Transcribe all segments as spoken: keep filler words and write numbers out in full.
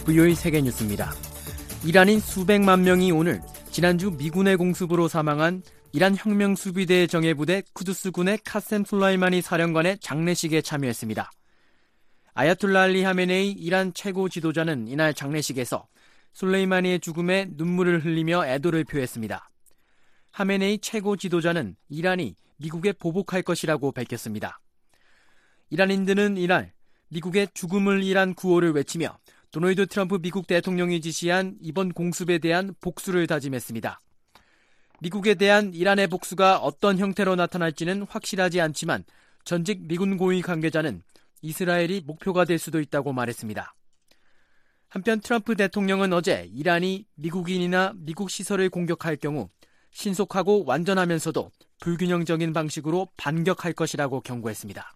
브이오에이 세계뉴스입니다. 이란인 수백만 명이 오늘 지난주 미군의 공습으로 사망한 이란 혁명수비대 정예부대 쿠두스군의 카셈 솔라이마니 사령관의 장례식에 참여했습니다. 아야툴라 알리 하메네이 이란 최고 지도자는 이날 장례식에서 솔레이마니의 죽음에 눈물을 흘리며 애도를 표했습니다. 하메네이 최고 지도자는 이란이 미국에 보복할 것이라고 밝혔습니다. 이란인들은 이날 미국의 죽음을 위한 구호를 외치며 도널드 트럼프 미국 대통령이 지시한 이번 공습에 대한 복수를 다짐했습니다. 미국에 대한 이란의 복수가 어떤 형태로 나타날지는 확실하지 않지만 전직 미군 고위 관계자는 이스라엘이 목표가 될 수도 있다고 말했습니다. 한편 트럼프 대통령은 어제 이란이 미국인이나 미국 시설을 공격할 경우 신속하고 완전하면서도 불균형적인 방식으로 반격할 것이라고 경고했습니다.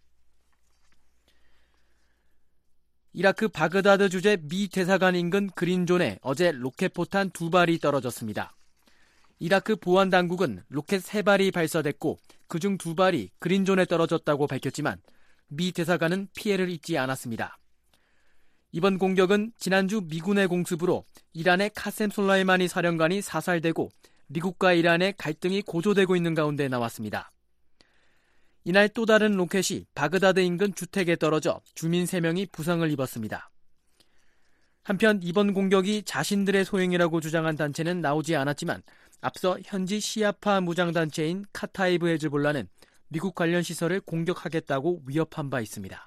이라크 바그다드 주재 미 대사관 인근 그린존에 어제 로켓포탄 두 발이 떨어졌습니다. 이라크 보안당국은 로켓 세 발이 발사됐고 그중 두 발이 그린존에 떨어졌다고 밝혔지만 미 대사관은 피해를 입지 않았습니다. 이번 공격은 지난주 미군의 공습으로 이란의 카셈 솔라이마니 사령관이 사살되고 미국과 이란의 갈등이 고조되고 있는 가운데 나왔습니다. 이날 또 다른 로켓이 바그다드 인근 주택에 떨어져 주민 세 명이 부상을 입었습니다. 한편 이번 공격이 자신들의 소행이라고 주장한 단체는 나오지 않았지만 앞서 현지 시아파 무장단체인 카타이브 헤즈볼라는 미국 관련 시설을 공격하겠다고 위협한 바 있습니다.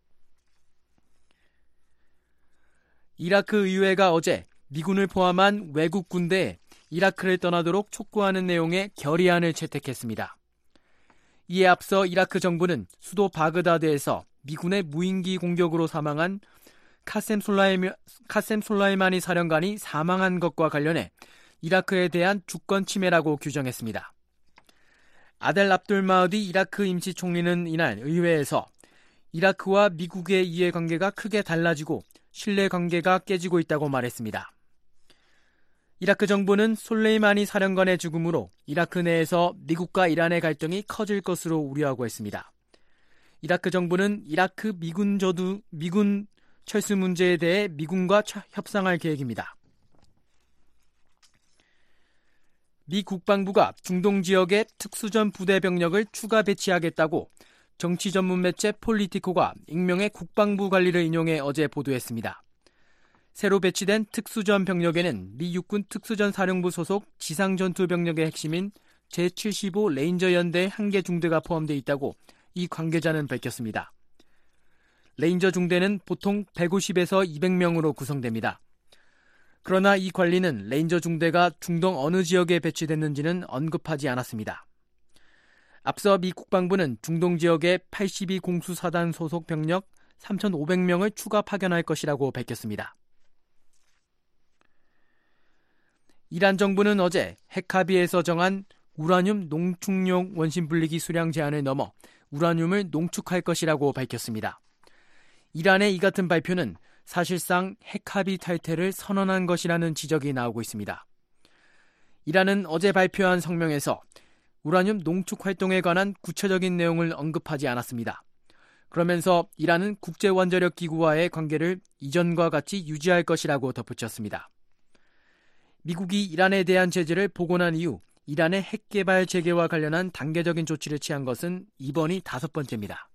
이라크 의회가 어제 미군을 포함한 외국 군대에 이라크를 떠나도록 촉구하는 내용의 결의안을 채택했습니다. 이에 앞서 이라크 정부는 수도 바그다드에서 미군의 무인기 공격으로 사망한 카셈 솔라이마, 카셈 솔라이마니 사령관이 사망한 것과 관련해 이라크에 대한 주권 침해라고 규정했습니다. 아델 압둘 마흐디 이라크 임시 총리는 이날 의회에서 이라크와 미국의 이해관계가 크게 달라지고 신뢰관계가 깨지고 있다고 말했습니다. 이라크 정부는 솔레이마니 사령관의 죽음으로 이라크 내에서 미국과 이란의 갈등이 커질 것으로 우려하고 있습니다. 이라크 정부는 이라크 미군 저두, 미군 철수 문제에 대해 미군과 협상할 계획입니다. 미 국방부가 중동 지역에 특수전 부대 병력을 추가 배치하겠다고 정치 전문 매체 폴리티코가 익명의 국방부 관리를 인용해 어제 보도했습니다. 새로 배치된 특수전 병력에는 미 육군 특수전 사령부 소속 지상전투 병력의 핵심인 제칠십오 레인저 연대 한 개 중대가 포함되어 있다고 이 관계자는 밝혔습니다. 레인저 중대는 보통 백오십에서 이백 명으로 구성됩니다. 그러나 이 관리는 레인저 중대가 중동 어느 지역에 배치됐는지는 언급하지 않았습니다. 앞서 미 국방부는 중동 지역에 팔십이 공수사단 소속 병력 삼천오백 명을 추가 파견할 것이라고 밝혔습니다. 이란 정부는 어제 핵합의에서 정한 우라늄 농축용 원심 분리기 수량 제한을 넘어 우라늄을 농축할 것이라고 밝혔습니다. 이란의 이 같은 발표는 사실상 핵합의 탈퇴를 선언한 것이라는 지적이 나오고 있습니다. 이란은 어제 발표한 성명에서 우라늄 농축 활동에 관한 구체적인 내용을 언급하지 않았습니다. 그러면서 이란은 국제원자력기구와의 관계를 이전과 같이 유지할 것이라고 덧붙였습니다. 미국이 이란에 대한 제재를 복원한 이후 이란의 핵개발 재개와 관련한 단계적인 조치를 취한 것은 이번이 다섯 번째입니다.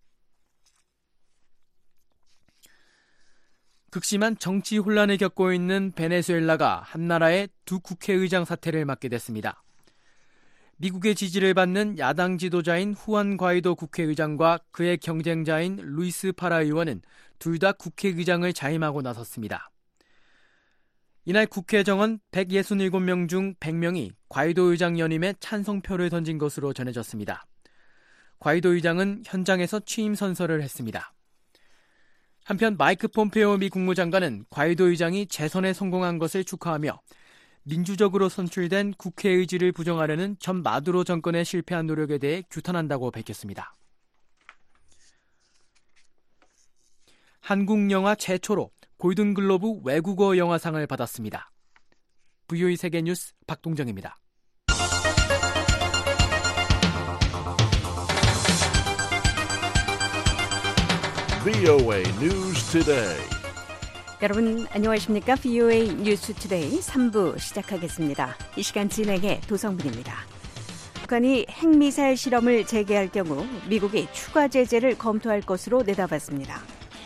극심한 정치 혼란을 겪고 있는 베네수엘라가 한 나라의 두 국회의장 사퇴를 맡게 됐습니다. 미국의 지지를 받는 야당 지도자인 후안 과이도 국회의장과 그의 경쟁자인 루이스 파라 의원은 둘 다 국회의장을 자임하고 나섰습니다. 이날 국회 정원 백육십칠 명 중 백 명이 과이도 의장 연임에 찬성표를 던진 것으로 전해졌습니다. 과이도 의장은 현장에서 취임 선서를 했습니다. 한편 마이크 폼페오 미 국무장관은 과이도 의장이 재선에 성공한 것을 축하하며 민주적으로 선출된 국회 의지를 부정하려는 전 마두로 정권의 실패한 노력에 대해 규탄한다고 밝혔습니다. 한국 영화 최초로 골든글로브 외국어 영화상을 받았습니다. 브이오에이 세계뉴스 박동정입니다. 브이오에이 News Today. 여러분 안녕하십니까? 브이오에이 뉴스 투데이 삼 부 시작하겠습니다. 이 시간 진행의 도성분입니다. 북한이 핵미사일 실험을 재개할 경우 미국이 추가 제재를 검토할 것으로 내다봤습니다.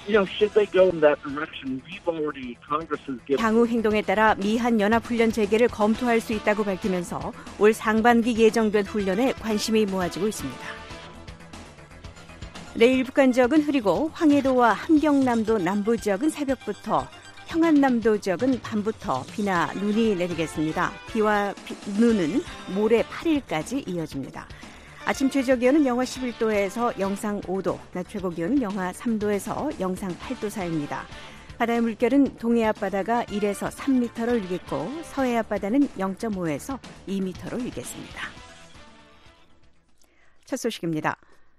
향후 행동에 따라 미한 연합훈련 재개를 검토할 수 있다고 밝히면서 올 상반기 예정된 훈련에 관심이 모아지고 있습니다. 내일 북한 지역은 흐리고 황해도와 함경남도 남부 지역은 새벽부터, 평안남도 지역은 밤부터 비나 눈이 내리겠습니다. 비와 비, 눈은 모레 팔 일까지 이어집니다. 아침 최저기온은 영하 십일 도에서 영상 오 도, 낮 최고기온은 영하 삼 도에서 영상 팔 도 사이입니다. 바다의 물결은 동해 앞바다가 일에서 삼 미터로 일겠고 서해 앞바다는 영 점 오에서 이 미터로 일겠습니다. 첫 소식입니다.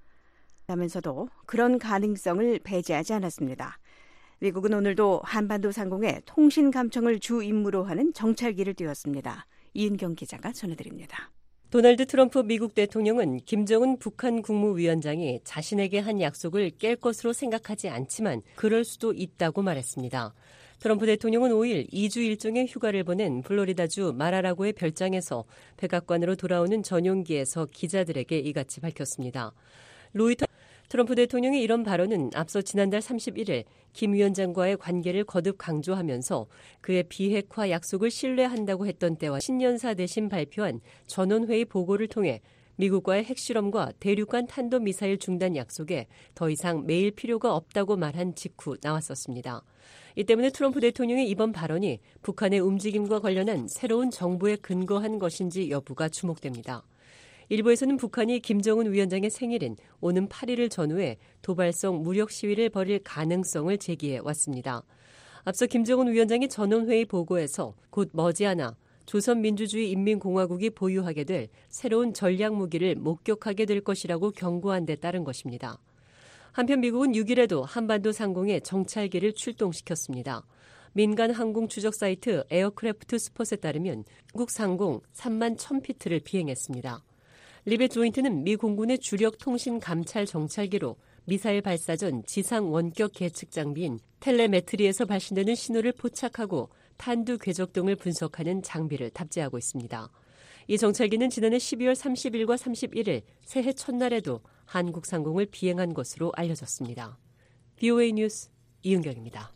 하면서도 그런 가능성을 배제하지 않았습니다. 미국은 오늘도 한반도 상공에 통신 감청을 주 임무로 하는 정찰기를 띄웠습니다. 이은경 기자가 전해드립니다. 도널드 트럼프 미국 대통령은 김정은 북한 국무위원장이 자신에게 한 약속을 깰 것으로 생각하지 않지만 그럴 수도 있다고 말했습니다. 트럼프 대통령은 오 일 이 주 일정의 휴가를 보낸 플로리다주 마라라고의 별장에서 백악관으로 돌아오는 전용기에서 기자들에게 이같이 밝혔습니다. 로이터 트럼프 대통령의 이런 발언은 앞서 지난달 삼십일 일 김 위원장과의 관계를 거듭 강조하면서 그의 비핵화 약속을 신뢰한다고 했던 때와 신년사 대신 발표한 전원회의 보고를 통해 미국과의 핵실험과 대륙간 탄도미사일 중단 약속에 더 이상 매일 필요가 없다고 말한 직후 나왔었습니다. 이 때문에 트럼프 대통령의 이번 발언이 북한의 움직임과 관련한 새로운 정보에 근거한 것인지 여부가 주목됩니다. 일부에서는 북한이 김정은 위원장의 생일인 오는 팔 일을 전후해 도발성 무력 시위를 벌일 가능성을 제기해 왔습니다. 앞서 김정은 위원장이 전원회의 보고에서 곧 머지않아 조선민주주의 인민공화국이 보유하게 될 새로운 전략무기를 목격하게 될 것이라고 경고한 데 따른 것입니다. 한편 미국은 육 일에도 한반도 상공에 정찰기를 출동시켰습니다. 민간 항공 추적 사이트 에어크래프트 스폿에 따르면 미국 상공 삼만 천 피트를 비행했습니다. 리벳 조인트는 미 공군의 주력 통신 감찰 정찰기로 미사일 발사 전 지상 원격 계측 장비인 텔레메트리에서 발신되는 신호를 포착하고 탄두 궤적 등을 분석하는 장비를 탑재하고 있습니다. 이 정찰기는 지난해 십이월 삼십일과 삼십일 일 새해 첫날에도 한국 상공을 비행한 것으로 알려졌습니다. 브이오에이 뉴스 이은경입니다.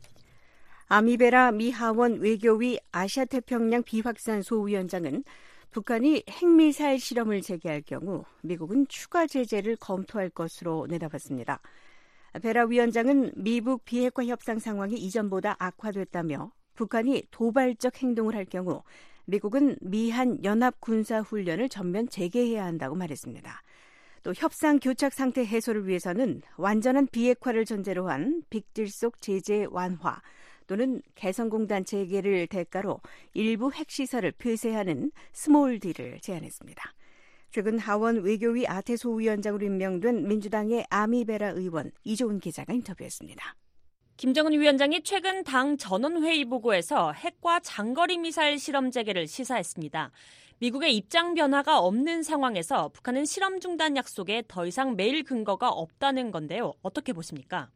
아미베라 미 하원 외교위 아시아태평양 비확산 소위원장은 북한이 핵미사일 실험을 재개할 경우 미국은 추가 제재를 검토할 것으로 내다봤습니다. 베라 위원장은 미북 비핵화 협상 상황이 이전보다 악화됐다며 북한이 도발적 행동을 할 경우 미국은 미한 연합 군사 훈련을 전면 재개해야 한다고 말했습니다. 또 협상 교착 상태 해소를 위해서는 완전한 비핵화를 전제로 한 빅딜 속 제재 완화 또는 개성공단 재개를 대가로 일부 핵시설을 폐쇄하는 스몰 딜을 제안했습니다. 최근 하원 외교위 아태소 위원장으로 임명된 민주당의 아미베라 의원 이조은 기자가 인터뷰했습니다. 김정은 위원장이 최근 당 전원회의 보고에서 핵과 장거리 미사일 실험 재개를 시사했습니다. 미국의 입장 변화가 없는 상황에서 북한은 실험 중단 약속에 더 이상 매일 근거가 없다는 건데요. 어떻게 보십니까?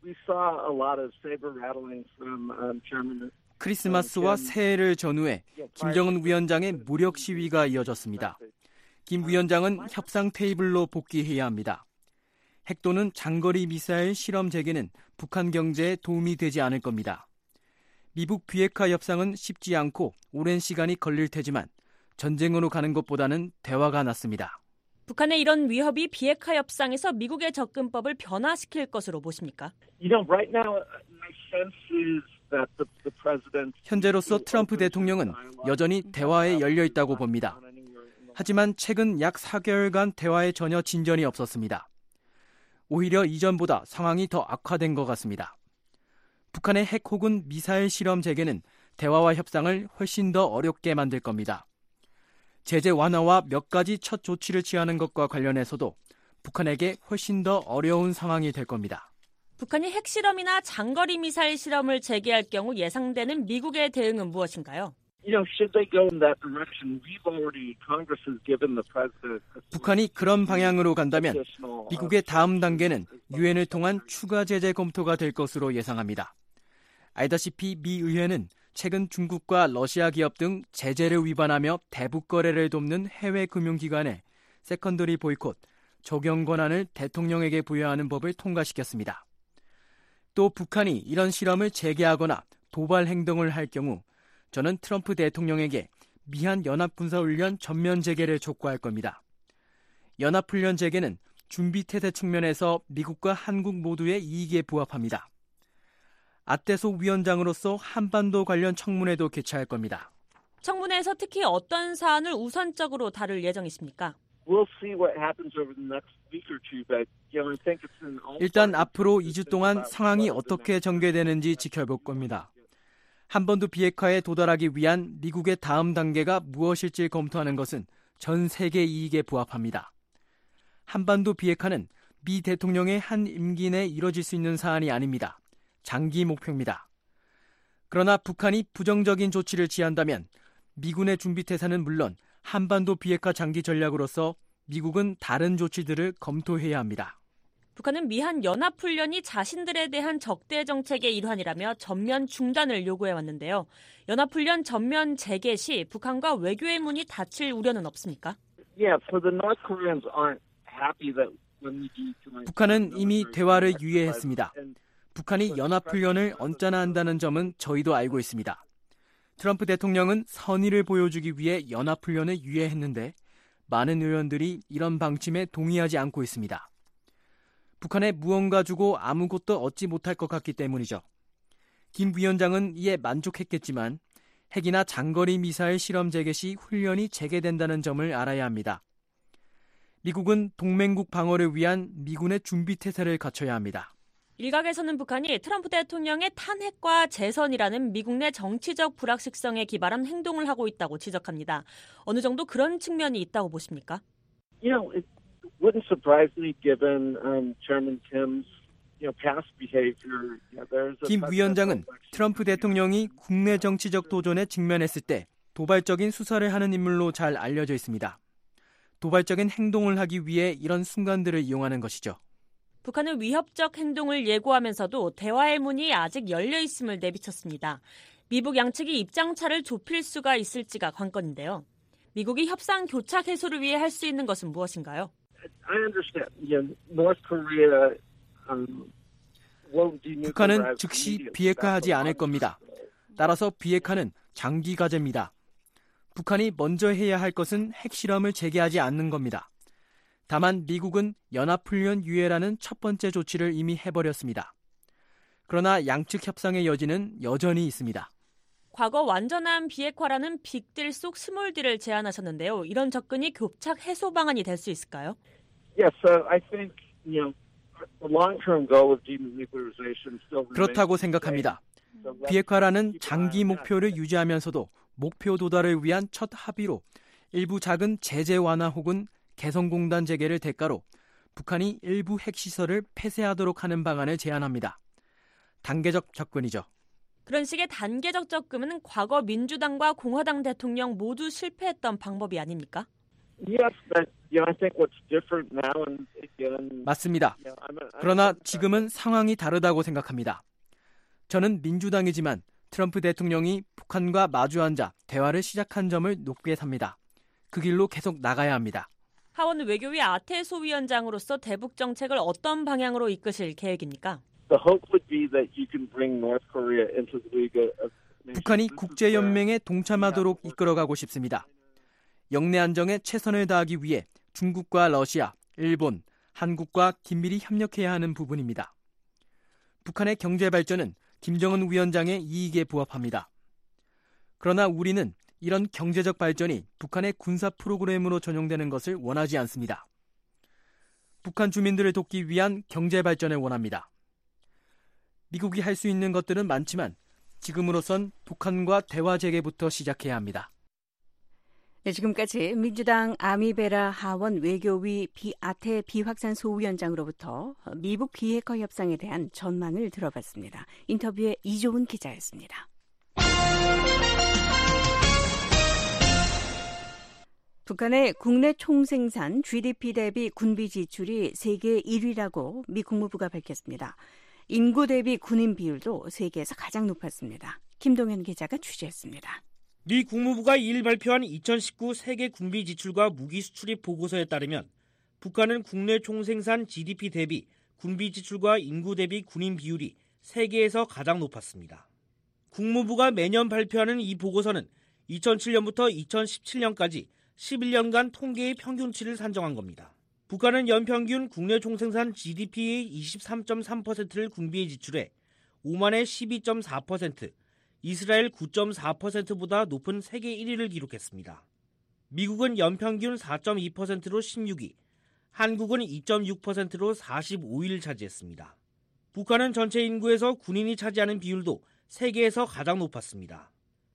크리스마스와 새해를 전후해 김정은 위원장의 무력 시위가 이어졌습니다. 김 위원장은 협상 테이블로 복귀해야 합니다. 핵 또는 장거리 미사일 실험 재개는 북한 경제에 도움이 되지 않을 겁니다. 미북 비핵화 협상은 쉽지 않고 오랜 시간이 걸릴 테지만 전쟁으로 가는 것보다는 대화가 낫습니다. 북한의 이런 위협이 비핵화 협상에서 미국의 접근법을 변화시킬 것으로 보십니까? 현재로서 트럼프 대통령은 여전히 대화에 열려 있다고 봅니다. 하지만 최근 약 사 개월간 대화에 전혀 진전이 없었습니다. 오히려 이전보다 상황이 더 악화된 것 같습니다. 북한의 핵 혹은 미사일 실험 재개는 대화와 협상을 훨씬 더 어렵게 만들 겁니다. 제재 완화와 몇 가지 첫 조치를 취하는 것과 관련해서도 북한에게 훨씬 더 어려운 상황이 될 겁니다. 북한이 핵실험이나 장거리 미사일 실험을 재개할 경우 예상되는 미국의 대응은 무엇인가요? 북한이 그런 방향으로 간다면 미국의 다음 단계는 유엔을 통한 추가 제재 검토가 될 것으로 예상합니다. 알다시피 미 의회는 최근 중국과 러시아 기업 등 제재를 위반하며 대북 거래를 돕는 해외 금융기관에 세컨더리 보이콧, 적용 권한을 대통령에게 부여하는 법을 통과시켰습니다. 또 북한이 이런 실험을 재개하거나 도발 행동을 할 경우 저는 트럼프 대통령에게 미한 연합군사훈련 전면 재개를 촉구할 겁니다. 연합훈련 재개는 준비태세 측면에서 미국과 한국 모두의 이익에 부합합니다. 아태소 위원장으로서 한반도 관련 청문회도 개최할 겁니다. 청문회에서 특히 어떤 사안을 우선적으로 다룰 예정이십니까? 일단 앞으로 이 주 동안 상황이 어떻게 전개되는지 지켜볼 겁니다. 한반도 비핵화에 도달하기 위한 미국의 다음 단계가 무엇일지 검토하는 것은 전 세계 이익에 부합합니다. 한반도 비핵화는 미 대통령의 한 임기 내에 이뤄질 수 있는 사안이 아닙니다. 장기 목표입니다. 그러나 북한이 부정적인 조치를 취한다면 미군의 준비태세는 물론 한반도 비핵화 장기 전략으로서 미국은 다른 조치들을 검토해야 합니다. 북한은 미한 연합훈련이 자신들에 대한 적대 정책의 일환이라며 전면 중단을 요구해왔는데요. 연합훈련 전면 재개 시 북한과 외교의 문이 닫힐 우려는 없습니까? 북한은 이미 대화를 유예했습니다. 북한이 연합훈련을 언짢아 한다는 점은 저희도 알고 있습니다. 트럼프 대통령은 선의를 보여주기 위해 연합훈련을 유예했는데 많은 의원들이 이런 방침에 동의하지 않고 있습니다. 북한에 무언가 주고 아무것도 얻지 못할 것 같기 때문이죠. 김 위원장은 이에 만족했겠지만 핵이나 장거리 미사일 실험 재개 시 훈련이 재개된다는 점을 알아야 합니다. 미국은 동맹국 방어를 위한 미군의 준비태세를 갖춰야 합니다. 일각에서는 북한이 트럼프 대통령의 탄핵과 재선이라는 미국 내 정치적 불확실성에 기반한 행동을 하고 있다고 지적합니다. 어느 정도 그런 측면이 있다고 보십니까? You know, it wouldn't surprise me given um, Chairman Kim's you know, past behavior. You know, there's a 김 위원장은 트럼프 대통령이 국내 정치적 도전에 직면했을 때 도발적인 수사를 하는 인물로 잘 알려져 있습니다. 도발적인 행동을 하기 위해 이런 순간들을 이용하는 것이죠. 북한은 위협적 행동을 예고하면서도 대화의 문이 아직 열려 있음을 내비쳤습니다. 미북 양측이 입장차를 좁힐 수가 있을지가 관건인데요. 미국이 협상 교착 해소를 위해 할 수 있는 것은 무엇인가요? I understand. Yeah, North Korea um, won't denuclearize 북한은 즉시 비핵화하지 않을 겁니다. 따라서 비핵화는 장기 과제입니다. 북한이 먼저 해야 할 것은 핵실험을 재개하지 않는 겁니다. 다만 미국은 연합훈련 유예라는 첫 번째 조치를 이미 해버렸습니다. 그러나 양측 협상의 여지는 여전히 있습니다. 과거 완전한 비핵화라는 빅딜 속 스몰딜을 제안하셨는데요. 이런 접근이 교착 해소 방안이 될 수 있을까요? Yes, so I think you know the long-term goal of denuclearization still remains. 그렇다고 생각합니다. 비핵화라는 장기 목표를 유지하면서도 목표 도달을 위한 첫 합의로 일부 작은 제재 완화 혹은 개성공단 재개를 대가로 북한이 일부 핵시설을 폐쇄하도록 하는 방안을 제안합니다. 단계적 접근이죠. 그런 식의 단계적 접근은 과거 민주당과 공화당 대통령 모두 실패했던 방법이 아닙니까? Yes, but you know, I think what's different now and again. 맞습니다. 그러나 지금은 상황이 다르다고 생각합니다. 저는 민주당이지만 트럼프 대통령이 북한과 마주 앉아 대화를 시작한 점을 높게 삽니다. 그 길로 계속 나가야 합니다. 하원 외교위 아태소 위원장으로서 대북 정책을 어떤 방향으로 이끄실 계획입니까? The hope would be that you can bring North Korea into the League of Nations. 북한이 국제연맹에 동참하도록 이끌어가고 싶습니다. 영내 안정에 최선을 다하기 위해 중국과 러시아, 일본, 한국과 긴밀히 협력해야 하는 부분입니다. 북한의 경제 발전은 김정은 위원장의 이익에 부합합니다. 그러나 우리는 이런 경제적 발전이 북한의 군사 프로그램으로 전용되는 것을 원하지 않습니다. 북한 주민들을 돕기 위한 경제 발전을 원합니다. 미국이 할 수 있는 것들은 많지만 지금으로선 북한과 대화 재개부터 시작해야 합니다. 네, 지금까지 민주당 아미베라 하원 외교위 비아태 비확산 소위원장으로부터 미북 비핵화 협상에 대한 전망을 들어봤습니다. 인터뷰에 이조은 기자였습니다. 북한의 국내 총생산 지디피 대비 군비 지출이 세계 일 위라고 미 국무부가 밝혔습니다. 인구 대비 군인 비율도 세계에서 가장 높았습니다. 김동현 기자가 취재했습니다. 미 국무부가 이일 발표한 이천십구 세계 군비 지출과 무기 수출입 보고서에 따르면 북한은 국내 총생산 지디피 대비 군비 지출과 인구 대비 군인 비율이 세계에서 가장 높았습니다. 국무부가 매년 발표하는 이 보고서는 이천칠 년부터 이천십칠 년까지 십일 년간 통계의 평균치를 산정한 겁니다. 북한은 연평균 국내 총생산 지디피의 이십삼 점 삼 퍼센트를 군비에 지출해 오만의 십이 점 사 퍼센트, 이스라엘 구 점 사 퍼센트보다 높은 세계 일 위를 기록했습니다. 미국은 연평균 사 점 이 퍼센트로 십육 위, 한국은 이 점 육 퍼센트로 사십오 위를 차지했습니다. 북한은 전체 인구에서 군인이 차지하는 비율도 세계에서 가장 높았습니다.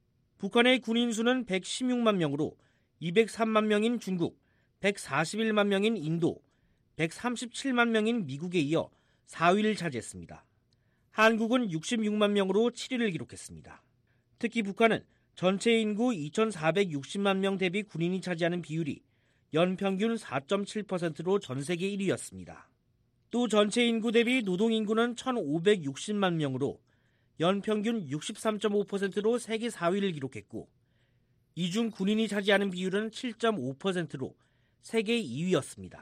북한의 군인 수는 백십육만 명으로 이백삼만 명인 중국, 백사십일만 명인 인도, 백삼십칠만 명인 미국에 이어 사 위를 차지했습니다. 한국은 육십육만 명으로 칠 위를 기록했습니다. 특히 북한은 전체 인구 이천사백육십만 명 대비 군인이 차지하는 비율이 연평균 사 점 칠 퍼센트로 전 세계 일 위였습니다. 또 전체 인구 대비 노동인구는 천오백육십만 명으로 연평균 육십삼 점 오 퍼센트로 세계 사 위를 기록했고 이 중 군인이 차지하는 비율은 칠 점 오 퍼센트로 세계 이 위였습니다.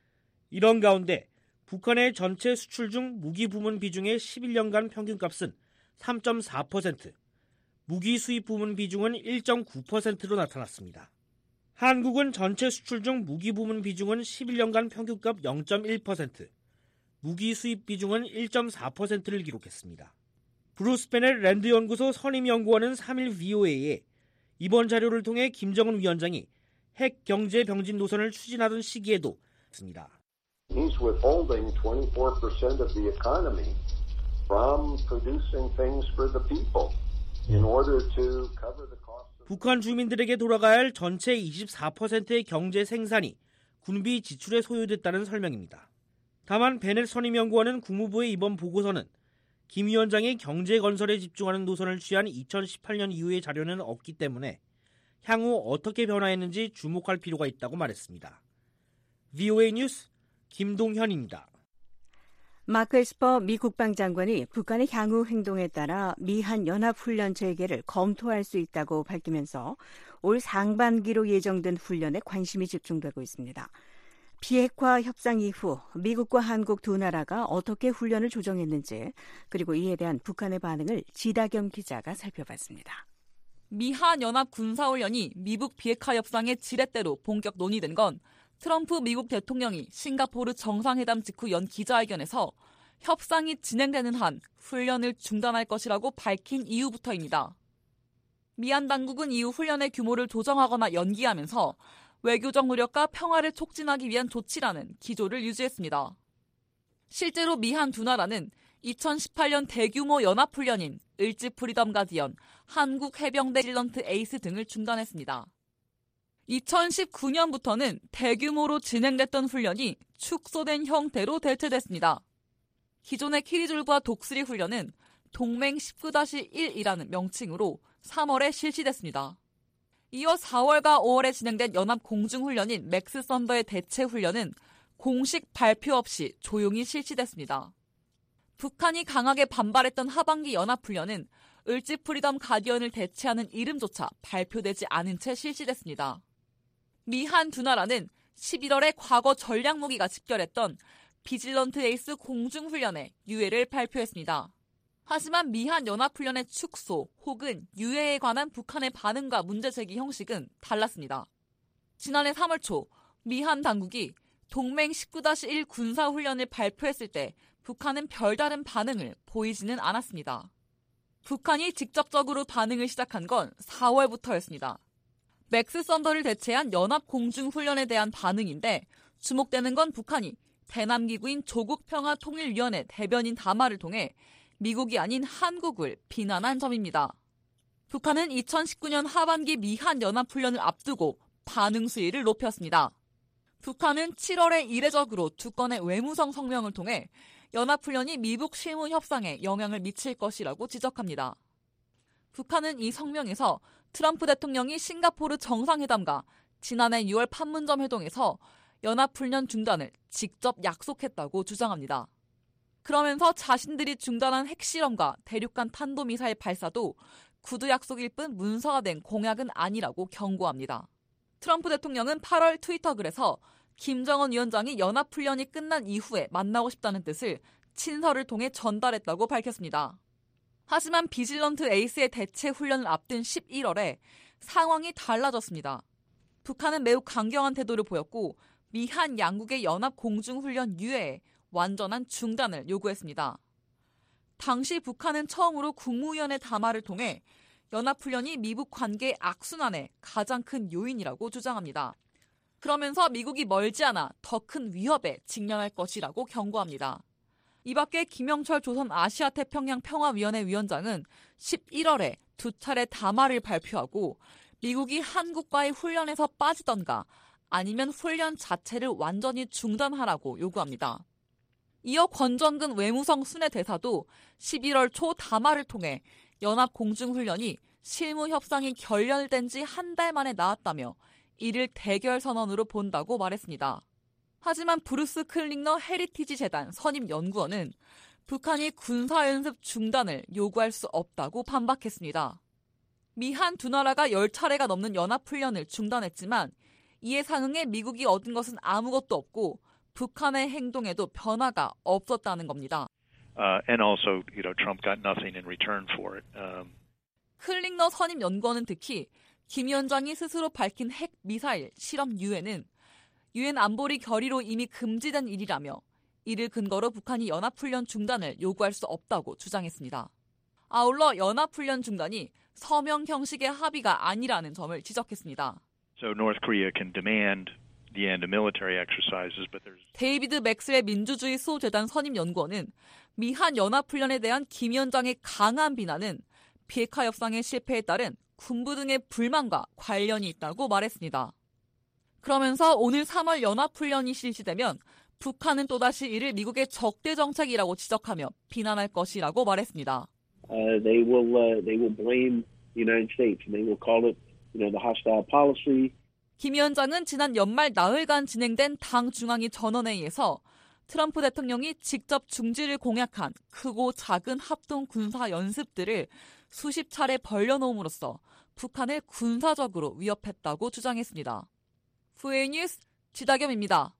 이런 가운데 북한의 전체 수출 중 무기 부문 비중의 십일 년간 평균값은 삼 점 사 퍼센트, 무기 수입 부문 비중은 일 점 구 퍼센트로 나타났습니다. 한국은 전체 수출 중 무기 부문 비중은 십일 년간 평균값 영 점 일 퍼센트, 무기 수입 비중은 일 점 사 퍼센트를 기록했습니다. 브루스 베넷 랜드 연구소 선임연구원은 삼 일 브이오에이에 이번 자료를 통해 김정은 위원장이 핵 경제 병진 노선을 추진하던 시기에도 했습니다. He's withholding twenty-four percent of the economy from producing things for the people in order to cover the cost of... 북한 주민들에게 돌아가야 할 전체 이십사 퍼센트의 경제 생산이 군비 지출에 소요됐다는 설명입니다. 다만 베넷 선임연구원은 국무부의 이번 보고서는 김 위원장이 경제 건설에 집중하는 노선을 취한 이천십팔 년 이후의 자료는 없기 때문에 향후 어떻게 변화했는지 주목할 필요가 있다고 말했습니다. 브이오에이 뉴스 김동현입니다. 마크 에스퍼 미 국방장관이 북한의 향후 행동에 따라 미한 연합훈련 재개를 검토할 수 있다고 밝히면서 올 상반기로 예정된 훈련에 관심이 집중되고 있습니다. 비핵화 협상 이후 미국과 한국 두 나라가 어떻게 훈련을 조정했는지 그리고 이에 대한 북한의 반응을 지다겸 기자가 살펴봤습니다. 미한 연합 군사훈련이 미북 비핵화 협상의 지렛대로 본격 논의된 건 트럼프 미국 대통령이 싱가포르 정상회담 직후 연 기자회견에서 협상이 진행되는 한 훈련을 중단할 것이라고 밝힌 이후부터입니다. 미한 당국은 이후 훈련의 규모를 조정하거나 연기하면서 외교적 노력과 평화를 촉진하기 위한 조치라는 기조를 유지했습니다. 실제로 미한 두 나라는 이천십팔 년 대규모 연합훈련인 을지 프리덤 가디언, 한국 해병대 비질런트 에이스 등을 중단했습니다. 이천십구 년부터는 대규모로 진행됐던 훈련이 축소된 형태로 대체됐습니다. 기존의 키리졸브와 독수리 훈련은 동맹 십구 다시 일이라는 명칭으로 삼월에 실시됐습니다. 이어 사월과 오월에 진행된 연합 공중훈련인 맥스 썬더의 대체 훈련은 공식 발표 없이 조용히 실시됐습니다. 북한이 강하게 반발했던 하반기 연합훈련은 을지 프리덤 가디언을 대체하는 이름조차 발표되지 않은 채 실시됐습니다. 미한 두 나라는 십일월에 과거 전략무기가 집결했던 비질런트 에이스 공중훈련에 유예를 발표했습니다. 하지만 미한 연합훈련의 축소 혹은 유예에 관한 북한의 반응과 문제제기 형식은 달랐습니다. 지난해 삼월 초 미한 당국이 동맹 십구 다시 일 군사훈련을 발표했을 때 북한은 별다른 반응을 보이지는 않았습니다. 북한이 직접적으로 반응을 시작한 건 사월부터였습니다. 맥스 썬더를 대체한 연합공중훈련에 대한 반응인데 주목되는 건 북한이 대남기구인 조국평화통일위원회 대변인 담화를 통해 미국이 아닌 한국을 비난한 점입니다. 북한은 이천십구 년 하반기 미한 연합훈련을 앞두고 반응 수위를 높였습니다. 북한은 칠월에 이례적으로 두 건의 외무성 성명을 통해 연합훈련이 미북 실무 협상에 영향을 미칠 것이라고 지적합니다. 북한은 이 성명에서 트럼프 대통령이 싱가포르 정상회담과 지난해 유월 판문점 회동에서 연합훈련 중단을 직접 약속했다고 주장합니다. 그러면서 자신들이 중단한 핵실험과 대륙간 탄도미사일 발사도 구두 약속일 뿐 문서가 된 공약은 아니라고 경고합니다. 트럼프 대통령은 팔월 트위터 글에서 김정은 위원장이 연합훈련이 끝난 이후에 만나고 싶다는 뜻을 친서를 통해 전달했다고 밝혔습니다. 하지만 비질런트 에이스의 대체 훈련을 앞둔 십일월에 상황이 달라졌습니다. 북한은 매우 강경한 태도를 보였고 미한 양국의 연합 공중훈련 유예에 완전한 중단을 요구했습니다. 당시 북한은 처음으로 국무위원회 담화를 통해 연합훈련이 미북 관계의 악순환의 가장 큰 요인이라고 주장합니다. 그러면서 미국이 멀지 않아 더 큰 위협에 직면할 것이라고 경고합니다. 이 밖에 김영철 조선 아시아태평양 평화위원회 위원장은 십일월에 두 차례 담화를 발표하고 미국이 한국과의 훈련에서 빠지던가 아니면 훈련 자체를 완전히 중단하라고 요구합니다. 이어 권정근 외무성 순회 대사도 십일월 초 담화를 통해 연합 공중훈련이 실무 협상이 결렬된 지 한 달 만에 나왔다며 이를 대결 선언으로 본다고 말했습니다. 하지만 브루스 클링너 헤리티지 재단 선임 연구원은 북한이 군사연습 중단을 요구할 수 없다고 반박했습니다. 미한 두 나라가 열 차례가 넘는 연합훈련을 중단했지만 이에 상응해 미국이 얻은 것은 아무것도 없고 북한의 행동에도 변화가 없었다는 겁니다. Uh, and also, you know, Trump got nothing in return for it. Um... 클링너 선임 연구원은 특히 김 위원장이 스스로 밝힌 핵 미사일 실험 유예는 유엔 안보리 결의로 이미 금지된 일이라며 이를 근거로 북한이 연합훈련 중단을 요구할 수 없다고 주장했습니다. 아울러 연합훈련 중단이 서명 형식의 합의가 아니라는 점을 지적했습니다. So North Korea can demand the end of military exercises, but there's... 데이비드 맥스웰 민주주의 수호재단 선임 연구원은 미한 연합훈련에 대한 김 위원장의 강한 비난은 비핵화 협상의 실패에 따른 군부 등의 불만과 관련이 있다고 말했습니다. 그러면서 오늘 삼월 연합훈련이 실시되면 북한은 또다시 이를 미국의 적대 정책이라고 지적하며 비난할 것이라고 말했습니다. Uh, they will uh, they will blame the United States and they will call it, you know, the hostile policy. 김 위원장은 지난 연말 나흘간 진행된 당 중앙위 전원회의에서 트럼프 대통령이 직접 중지를 공약한 크고 작은 합동 군사 연습들을 수십 차례 벌려놓음으로써 북한을 군사적으로 위협했다고 주장했습니다. 브이오에이 뉴스 지다겸입니다.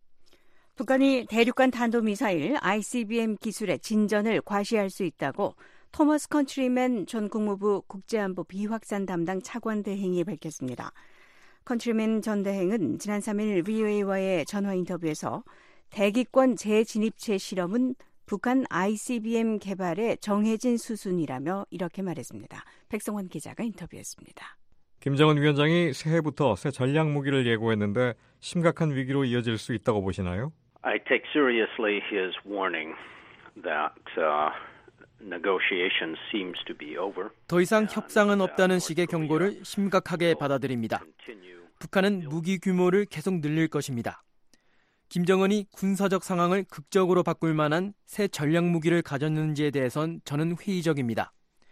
북한이 대륙간 탄도미사일 아이씨비엠 기술의 진전을 과시할 수 있다고 토머스 컨트리맨 전 국무부 국제안보 비확산 담당 차관대행이 밝혔습니다. 컨트리맨 전 대행은 지난 삼 일 브이오에이와의 전화 인터뷰에서 대기권 재진입체 실험은 북한 아이씨비엠 개발의 정해진 수순이라며 이렇게 말했습니다. 백성원 기자가 인터뷰했습니다. 김정은 위원장이 새해부터 새 전략 무기를 예고했는데 심각한 위기로 이어질 수 있다고 보시나요? I take seriously his warning that uh, negotiation seems to be over. 더 이상 협상은 없다는 식의 경고를 심각하게 받아들입니다. 북한은 무기 규모를 계속 늘릴 것입니다. 김정은이 군사적 상황을 극적으로 바꿀 만한 새 전략 무기를 가졌는지에 대해선 저는 회의적입니다.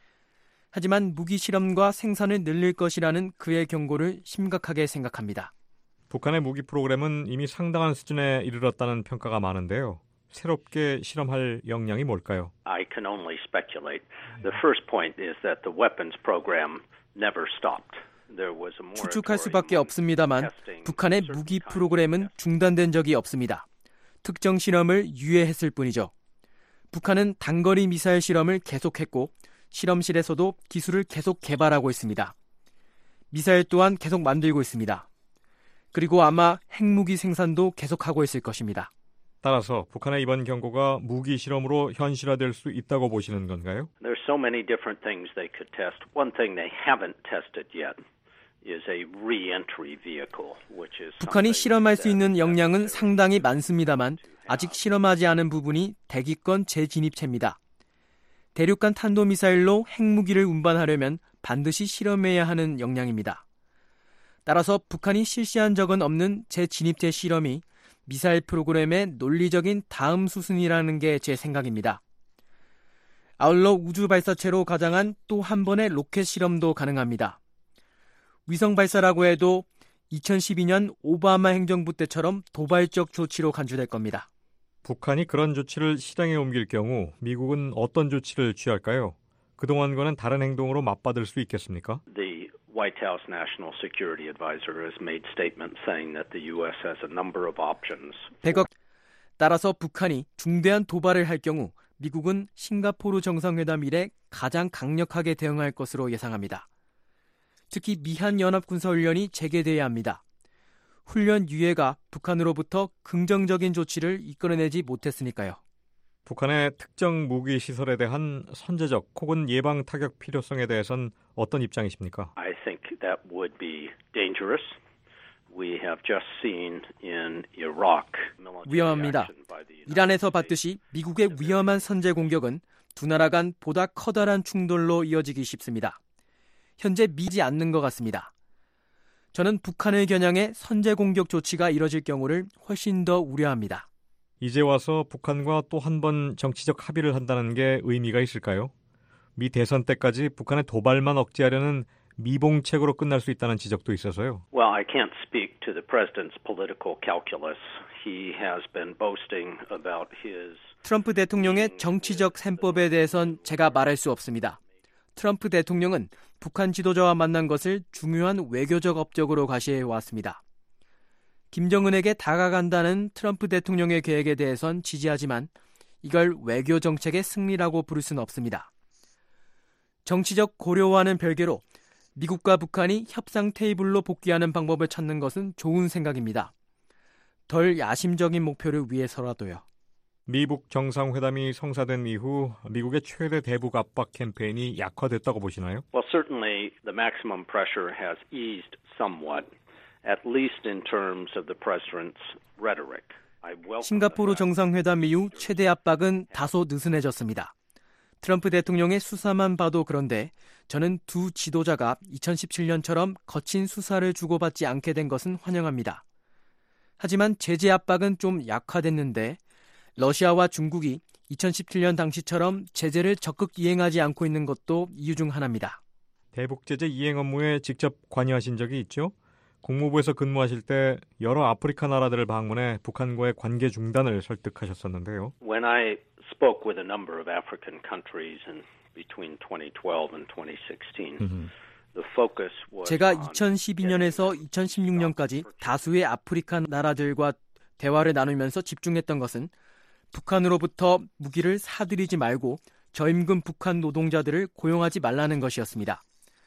하지만 무기 실험과 생산을 늘릴 것이라는 그의 경고를 심각하게 생각합니다. 북한의 무기 프로그램은 이미 상당한 수준에 이르렀다는 평가가 많은데요. 새롭게 실험할 역량이 뭘까요? I can only speculate. The first point is that the weapons program never stopped. 추측할 수밖에 없습니다만 북한의 무기 프로그램은 중단된 적이 없습니다. 특정 실험을 유예했을 뿐이죠. 북한은 단거리 미사일 실험을 계속했고 실험실에서도 기술을 계속 개발하고 있습니다. 미사일 또한 계속 만들고 있습니다. 그리고 아마 핵무기 생산도 계속하고 있을 것입니다. 따라서 북한의 이번 경고가 무기 실험으로 현실화될 수 있다고 보시는 건가요? There's so many different things they could test. One thing they haven't tested yet. 북한이 실험할 수 있는 역량은 상당히 많습니다만 아직 실험하지 않은 부분이 대기권 재진입체입니다. 대륙간 탄도미사일로 핵무기를 운반하려면 반드시 실험해야 하는 역량입니다. 따라서 북한이 실시한 적은 없는 재진입체 실험이 미사일 프로그램의 논리적인 다음 수순이라는 게 제 생각입니다. 아울러 우주 발사체로 가장한 또 한 번의 로켓 실험도 가능합니다. 위성 발사라고 해도 이천십이 년 오바마 행정부 때처럼 도발적 조치로 간주될 겁니다. 북한이 그런 조치를 실행에 옮길 경우 미국은 어떤 조치를 취할까요? 그동안과는 다른 행동으로 맞받을 수 있겠습니까? The White House National Security Advisor has made statements saying that the U S has a number of options. 백억. 따라서 북한이 중대한 도발을 할 경우 미국은 싱가포르 정상회담 이래 가장 강력하게 대응할 것으로 예상합니다. 특히 미한연합군사훈련이 재개돼야 합니다. 훈련 유예가 북한으로부터 긍정적인 조치를 이끌어내지 못했으니까요. 북한의 특정 무기 시설에 대한 선제적 혹은 예방 타격 필요성에 대해선 어떤 입장이십니까? I think that would be dangerous. We have just seen in Iraq. 위험합니다. 이란에서 봤듯이 미국의 위험한 선제 공격은 두 나라 간 보다 커다란 충돌로 이어지기 쉽습니다. 현재 미지 않는 것 같습니다. 저는 북한을 겨냥해 선제 공격 조치가 이뤄질 경우를 훨씬 더 우려합니다. 이제 와서 북한과 또 한 번 정치적 합의를 한다는 게 의미가 있을까요? 미 대선 때까지 북한의 도발만 억제하려는 미봉책으로 끝날 수 있다는 지적도 있어서요. Well, I can't speak to the president's political calculus. He has been boasting about his... 트럼프 대통령의 정치적 셈법에 대해선 제가 말할 수 없습니다. 트럼프 대통령은 북한 지도자와 만난 것을 중요한 외교적 업적으로 과시해왔습니다. 김정은에게 다가간다는 트럼프 대통령의 계획에 대해선 지지하지만 이걸 외교 정책의 승리라고 부를 수는 없습니다. 정치적 고려와는 별개로 미국과 북한이 협상 테이블로 복귀하는 방법을 찾는 것은 좋은 생각입니다. 덜 야심적인 목표를 위해서라도요. 미북 정상회담이 성사된 이후 미국의 최대 대북 압박 캠페인이 약화됐다고 보시나요? Well, certainly the maximum pressure has eased somewhat, at least in terms of the president's rhetoric. 싱가포르 정상회담 이후 최대 압박은 다소 느슨해졌습니다. 트럼프 대통령의 수사만 봐도 그런데 저는 두 지도자가 이천십칠 년처럼 거친 수사를 주고받지 않게 된 것은 환영합니다. 하지만 제재 압박은 좀 약화됐는데 러시아와 중국이 이천십칠 년 당시처럼 제재를 적극 이행하지 않고 있는 것도 이유 중 하나입니다. 대북 제재 이행 업무에 직접 관여하신 적이 있죠? 국무부에서 근무하실 때 여러 아프리카 나라들을 방문해 북한과의 관계 중단을 설득하셨었는데요. When I spoke with a number of African countries in between twenty twelve and twenty sixteen, the focus was 제가 이천십이 년에서 이천십육 년까지 다수의 아프리카 나라들과 대화를 나누면서 집중했던 것은 북한으로부터 무기를 사들이지 말고 저임금 북한 노동자들을 고용하지 말라는 것이었습니다.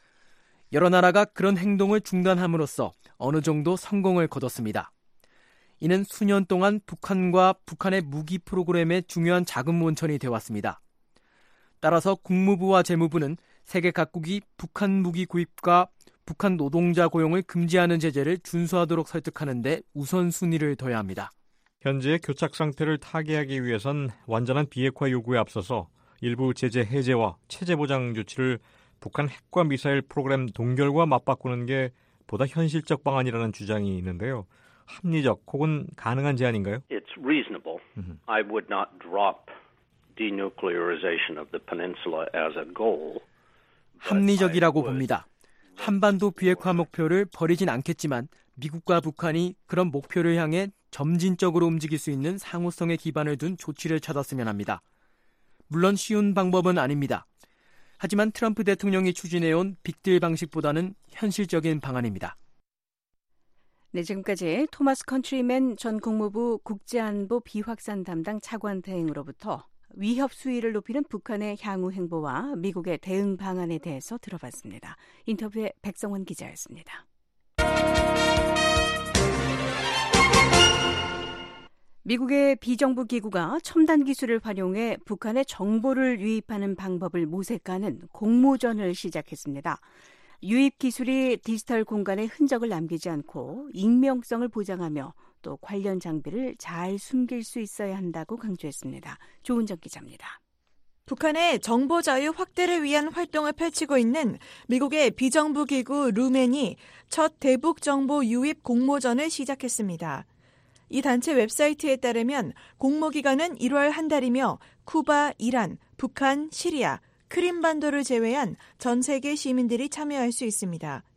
여러 나라가 그런 행동을 중단함으로써 어느 정도 성공을 거뒀습니다. 이는 수년 동안 북한과 북한의 무기 프로그램의 중요한 자금 원천이 되어왔습니다. 따라서 국무부와 재무부는 세계 각국이 북한 무기 구입과 북한 노동자 고용을 금지하는 제재를 준수하도록 설득하는 데 우선순위를 둬야 합니다. 현재의 교착 상태를 타개하기 위해선 완전한 비핵화 요구에 앞서서 일부 제재 해제와 체제 보장 조치를 북한 핵과 미사일 프로그램 동결과 맞바꾸는 게 보다 현실적 방안이라는 주장이 있는데요. 합리적 혹은 가능한 제안인가요? It's reasonable. Mm-hmm. I would not drop denuclearization of the peninsula as a goal. 합리적이라고 봅니다. 한반도 비핵화 목표를 버리진 않겠지만 미국과 북한이 그런 목표를 향해 점진적으로 움직일 수 있는 상호성에 기반을 둔 조치를 찾았으면 합니다. 물론 쉬운 방법은 아닙니다. 하지만 트럼프 대통령이 추진해온 빅딜 방식보다는 현실적인 방안입니다. 네, 지금까지 토마스 컨트리맨 전 국무부 국제안보 비확산 담당 차관 대행으로부터 위협 수위를 높이는 북한의 향후 행보와 미국의 대응 방안에 대해서 들어봤습니다. 인터뷰의 백성원 기자였습니다. 미국의 비정부 기구가 첨단 기술을 활용해 북한의 정보를 유입하는 방법을 모색하는 공모전을 시작했습니다. 유입 기술이 디지털 공간에 흔적을 남기지 않고 익명성을 보장하며 또 관련 장비를 잘 숨길 수 있어야 한다고 강조했습니다. 조은정 기자입니다. 북한의 정보 자유 확대를 위한 활동을 펼치고 있는 미국의 비정부 기구 루멘이 첫 대북 정보 유입 공모전을 시작했습니다. 이 단체 웹사이트에 따르면 공모기간은 일월 한 달이며 쿠바, 이란, 북한, 시리아, 크림반도를 제외한 전 세계 시민들이 참여할 수 있습니다.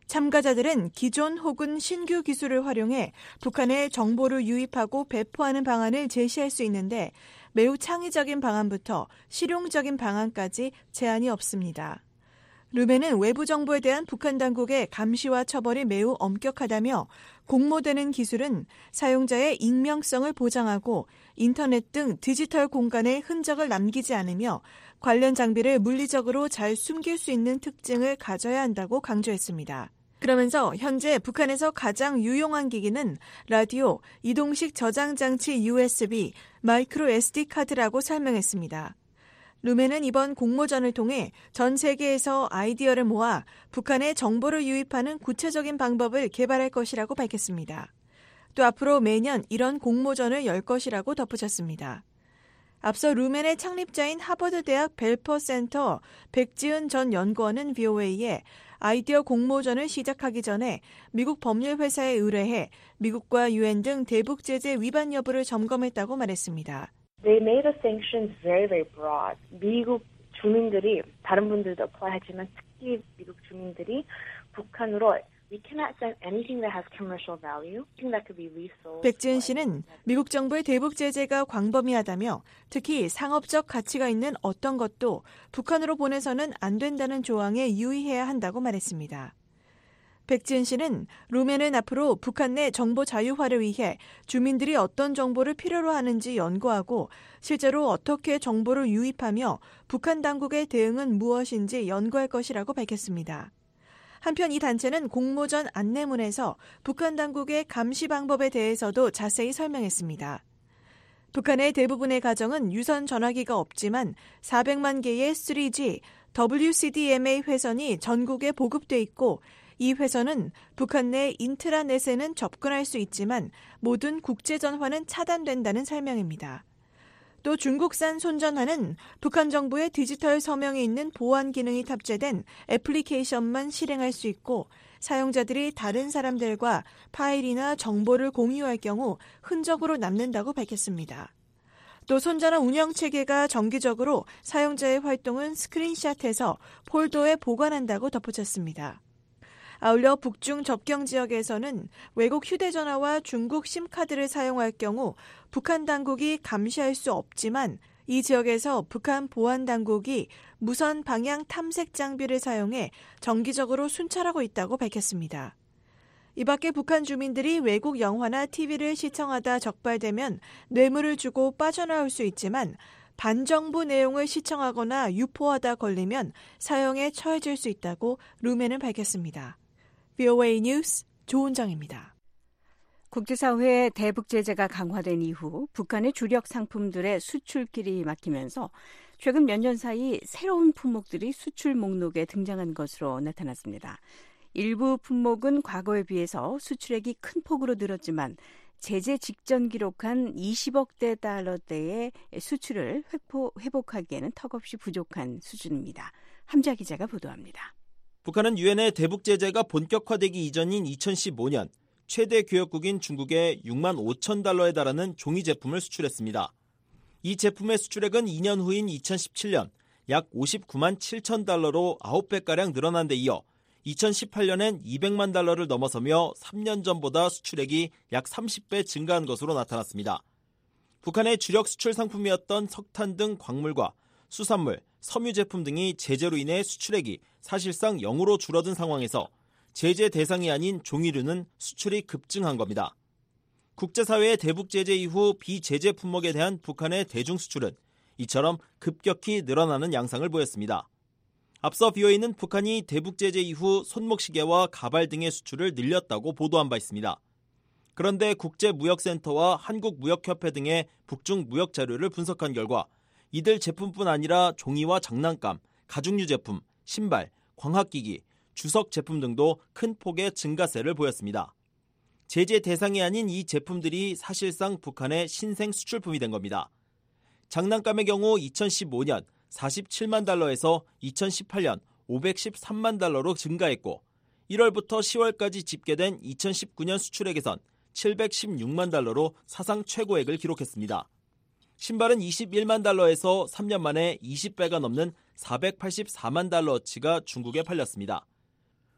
참가자들은 기존 혹은 신규 기술을 활용해 북한에 정보를 유입하고 배포하는 방안을 제시할 수 있는데 매우 창의적인 방안부터 실용적인 방안까지 제한이 없습니다. 르멘은 외부 정보에 대한 북한 당국의 감시와 처벌이 매우 엄격하다며 공모되는 기술은 사용자의 익명성을 보장하고 인터넷 등 디지털 공간에 흔적을 남기지 않으며 관련 장비를 물리적으로 잘 숨길 수 있는 특징을 가져야 한다고 강조했습니다. 그러면서 현재 북한에서 가장 유용한 기기는 라디오, 이동식 저장 장치 유에스비, 마이크로 에스디 카드라고 설명했습니다. 르멘은 이번 공모전을 통해 전 세계에서 아이디어를 모아 북한에 정보를 유입하는 구체적인 방법을 개발할 것이라고 밝혔습니다. 또 앞으로 매년 이런 공모전을 열 것이라고 덧붙였습니다. 앞서 르멘의 창립자인 하버드대학 벨퍼 센터 백지은 전 연구원은 브이오에이에 아이디어 공모전을 시작하기 전에 미국 법률회사에 의뢰해 미국과 유엔 등 대북 제재 위반 여부를 점검했다고 말했습니다. They made the sanctions very, very broad. 미국 주민들이 다른 분들도 apply 하지만 특히 미국 주민들이 북한으로 We cannot send anything that has commercial value, anything that could be resold. 백지은 씨는 미국 정부의 대북 제재가 광범위하다며 특히 상업적 가치가 있는 어떤 것도 북한으로 보내서는 안 된다는 조항에 유의해야 한다고 말했습니다. 백지은 씨는 르멘은 앞으로 북한 내 정보 자유화를 위해 주민들이 어떤 정보를 필요로 하는지 연구하고 실제로 어떻게 정보를 유입하며 북한 당국의 대응은 무엇인지 연구할 것이라고 밝혔습니다. 한편 이 단체는 공모전 안내문에서 북한 당국의 감시 방법에 대해서도 자세히 설명했습니다. 북한의 대부분의 가정은 유선 전화기가 없지만 사백만 개의 쓰리지, 더블유씨디엠에이 회선이 전국에 보급돼 있고 이 회선은 북한 내 인트라넷에는 접근할 수 있지만 모든 국제전화는 차단된다는 설명입니다. 또 중국산 손전화는 북한 정부의 디지털 서명이 있는 보안 기능이 탑재된 애플리케이션만 실행할 수 있고 사용자들이 다른 사람들과 파일이나 정보를 공유할 경우 흔적으로 남는다고 밝혔습니다. 또 손전화 운영체계가 정기적으로 사용자의 활동은 스크린샷해서 폴더에 보관한다고 덧붙였습니다. 아울러 북중 접경 지역에서는 외국 휴대전화와 중국 심카드를 사용할 경우 북한 당국이 감시할 수 없지만 이 지역에서 북한 보안 당국이 무선 방향 탐색 장비를 사용해 정기적으로 순찰하고 있다고 밝혔습니다. 이 밖에 북한 주민들이 외국 영화나 티비를 시청하다 적발되면 뇌물을 주고 빠져나올 수 있지만 반정부 내용을 시청하거나 유포하다 걸리면 사형에 처해질 수 있다고 르멘은 밝혔습니다. 브이오에이 뉴스 조은정입니다. 국제사회의 대북 제재가 강화된 이후 북한의 주력 상품들의 수출길이 막히면서 최근 몇 년 사이 새로운 품목들이 수출 목록에 등장한 것으로 나타났습니다. 일부 품목은 과거에 비해서 수출액이 큰 폭으로 늘었지만 제재 직전 기록한 이십억대 달러대의 수출을 회포, 회복하기에는 턱없이 부족한 수준입니다. 함자 기자가 보도합니다. 북한은 유엔의 대북 제재가 본격화되기 이전인 이천십오 년 최대 교역국인 중국에 육만 오천 달러에 달하는 종이 제품을 수출했습니다. 이 제품의 수출액은 이 년 후인 이천십칠 년 약 오십구만 칠천 달러로 아홉 배가량 늘어난 데 이어 이천십팔 년엔 이백만 달러를 넘어서며 삼 년 전보다 수출액이 약 삼십 배 증가한 것으로 나타났습니다. 북한의 주력 수출 상품이었던 석탄 등 광물과 수산물, 섬유 제품 등이 제재로 인해 수출액이 사실상 영으로 줄어든 상황에서 제재 대상이 아닌 종이류는 수출이 급증한 겁니다. 국제사회의 대북 제재 이후 비제재 품목에 대한 북한의 대중 수출은 이처럼 급격히 늘어나는 양상을 보였습니다. 앞서 브이오에이는 북한이 대북 제재 이후 손목시계와 가발 등의 수출을 늘렸다고 보도한 바 있습니다. 그런데 국제무역센터와 한국무역협회 등의 북중 무역 자료를 분석한 결과 이들 제품뿐 아니라 종이와 장난감, 가죽류 제품, 신발, 광학기기, 주석 제품 등도 큰 폭의 증가세를 보였습니다. 제재 대상이 아닌 이 제품들이 사실상 북한의 신생 수출품이 된 겁니다. 장난감의 경우 이천십오 년 사십칠만 달러에서 이천십팔 년 오백십삼만 달러로 증가했고 일월부터 시월까지 집계된 이천십구 년 수출액에선 칠백십육만 달러로 사상 최고액을 기록했습니다. 신발은 이십일만 달러에서 삼 년 만에 이십 배가 넘는 사백팔십사만 달러어치가 중국에 팔렸습니다.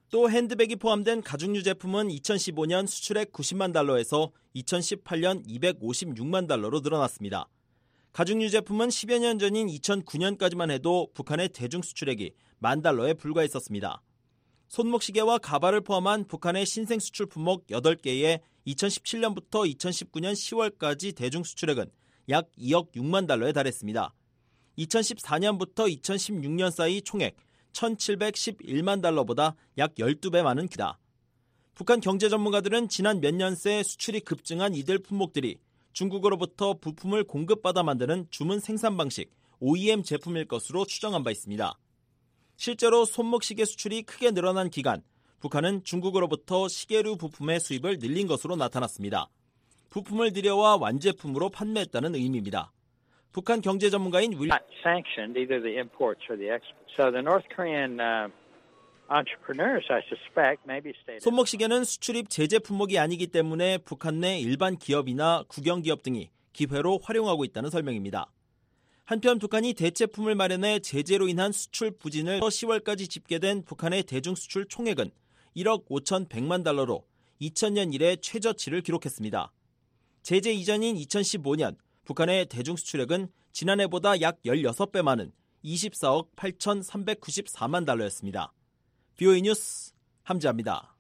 또 핸드백이 포함된 가죽류 제품은 이천십오 년 수출액 구십만 달러에서 이천십팔 년 이백오십육만 달러로 늘어났습니다. 가죽류 제품은 십여 년 전인 이천구 년까지만 해도 북한의 대중 수출액이 만 달러에 불과했었습니다. 손목시계와 가발을 포함한 북한의 신생 수출 품목 여덟 개의 이천십칠 년부터 이천십구 년 시월까지 대중 수출액은 약 이억 육만 달러에 달했습니다. 이천십사 년부터 이천십육 년 사이 총액 천칠백십일만 달러보다 약 열두 배 많은 기다. 북한 경제 전문가들은 지난 몇 년 새 수출이 급증한 이들 품목들이 중국으로부터 부품을 공급받아 만드는 주문 생산 방식 오이엠 제품일 것으로 추정한 바 있습니다. 실제로 손목시계 수출이 크게 늘어난 기간, 북한은 중국으로부터 시계류 부품의 수입을 늘린 것으로 나타났습니다. 부품을 들여와 완제품으로 판매했다는 의미입니다. 북한 경제 전문가인 윌 sanctioned either the imports or the exports. So the North Korean uh, entrepreneurs, I suspect, maybe stated. 손목시계는 수출입 제재 품목이 아니기 때문에 북한 내 일반 기업이나 국영기업 등이 기회로 활용하고 있다는 설명입니다. 한편 북한이 대체품을 마련해 제재로 인한 수출 부진을 시월까지 집계된 북한의 대중 수출 총액은 일억 오천백만 달러로 이천 년 이래 최저치를 기록했습니다. 제재 이전인 이천십오 년 북한의 대중 수출액은 지난해보다 약 열여섯 배 많은 이십사억 팔천삼백구십사만 달러였습니다. 비오이 뉴스 함지아입니다.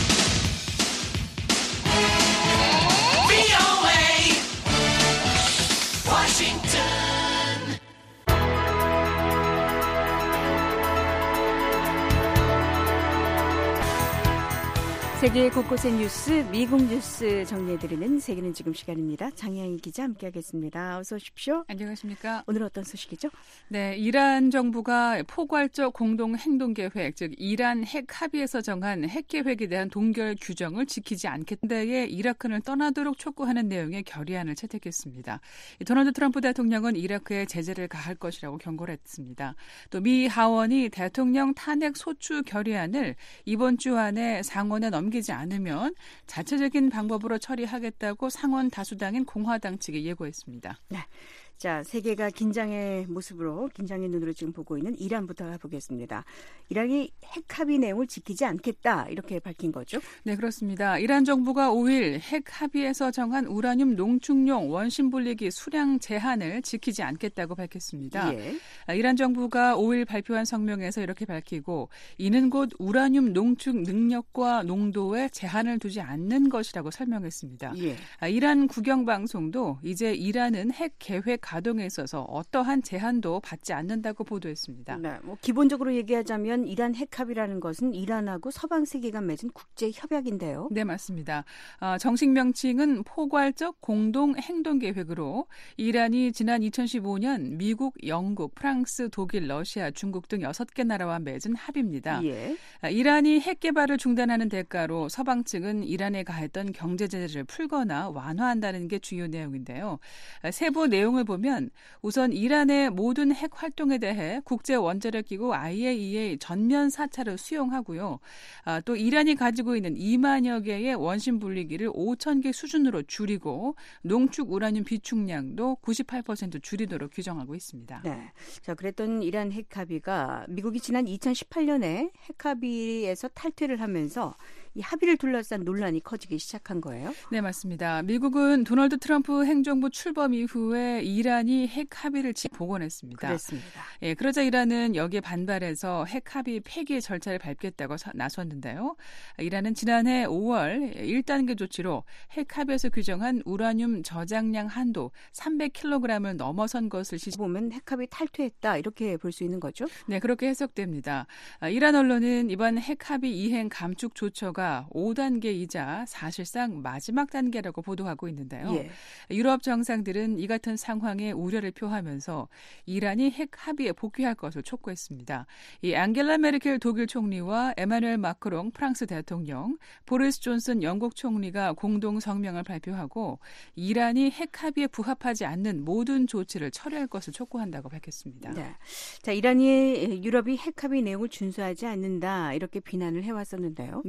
세계 곳곳의 뉴스, 미국 뉴스 정리해드리는 세계는 지금 시간입니다. 장혜영 기자 함께하겠습니다. 어서 오십시오. 안녕하십니까. 오늘 어떤 소식이죠? 네, 이란 정부가 포괄적 공동행동계획, 즉 이란 핵 합의에서 정한 핵계획에 대한 동결 규정을 지키지 않겠다에 이라크를 떠나도록 촉구하는 내용의 결의안을 채택했습니다. 도널드 트럼프 대통령은 이라크에 제재를 가할 것이라고 경고를 했습니다. 또 미 하원이 대통령 탄핵 소추 결의안을 이번 주 안에 상원에 넘기지 않으면 자체적인 방법으로 처리하겠다고 상원 다수당인 공화당 측에 예고했습니다. 네. 자, 세계가 긴장의 모습으로, 긴장의 눈으로 지금 보고 있는 이란부터 가보겠습니다. 이란이 핵 합의 내용을 지키지 않겠다, 이렇게 밝힌 거죠? 네, 그렇습니다. 이란 정부가 오일 핵 합의에서 정한 우라늄 농축용 원심 분리기 수량 제한을 지키지 않겠다고 밝혔습니다. 예. 이란 정부가 오일 발표한 성명에서 이렇게 밝히고, 이는 곧 우라늄 농축 능력과 농도에 제한을 두지 않는 것이라고 설명했습니다. 예. 이란 국영방송도 이제 이란은 핵 계획 가동에 있어서 어떠한 제한도 받지 않는다고 보도했습니다. 네, 뭐 기본적으로 얘기하자면 이란 핵 합의라는 것은 이란하고 서방 세계가 맺은 국제 협약인데요. 네, 맞습니다. 어, 정식 명칭은 포괄적 공동 행동 계획으로 이란이 지난 이천십오 년 미국, 영국, 프랑스, 독일, 러시아, 중국 등 여섯 개 나라와 맺은 합의입니다. 예. 이란이 핵 개발을 중단하는 대가로 서방 측은 이란에 가했던 경제 제재를 풀거나 완화한다는 게 주요 내용인데요. 세부 내용을 보면 우선 이란의 모든 핵 활동에 대해 국제원자력기구 아이에이이에이 전면 사찰을 수용하고요. 아, 또 이란이 가지고 있는 이만여 개의 원심 분리기를 오천 개 수준으로 줄이고 농축 우라늄 비축량도 구십팔 퍼센트 줄이도록 규정하고 있습니다. 네, 자 그랬던 이란 핵 합의가 미국이 지난 이천십팔 년에 핵 합의에서 탈퇴를 하면서 이 합의를 둘러싼 논란이 커지기 시작한 거예요? 네, 맞습니다. 미국은 도널드 트럼프 행정부 출범 이후에 이란이 핵 합의를 복원했습니다. 그렇습니다. 예, 그러자 이란은 여기에 반발해서 핵 합의 폐기 절차를 밟겠다고 나섰는데요. 이란은 지난해 오월 일 단계 조치로 핵 합의에서 규정한 우라늄 저장량 한도 삼백 킬로그램을 넘어선 것을 시 보면 핵 합의 탈퇴했다 이렇게 볼 수 있는 거죠? 네, 그렇게 해석됩니다. 이란 언론은 이번 핵 합의 이행 감축 조처가 오 단계이자 사실상 마지막 단계라고 보도하고 있는데요. 예. 유럽 정상들은 이 같은 상황에 우려를 표하면서 이란이 핵 합의에 복귀할 것을 촉구했습니다. 이 앙겔라 메르켈 독일 총리와 에마누엘 마크롱 프랑스 대통령, 보리스 존슨 영국 총리가 공동 성명을 발표하고 이란이 핵 합의에 부합하지 않는 모든 조치를 철회할 것을 촉구한다고 밝혔습니다. 네. 자, 이란이 유럽이 핵 합의 내용을 준수하지 않는다 이렇게 비난을 해왔었는데요. 네, 맞습니다.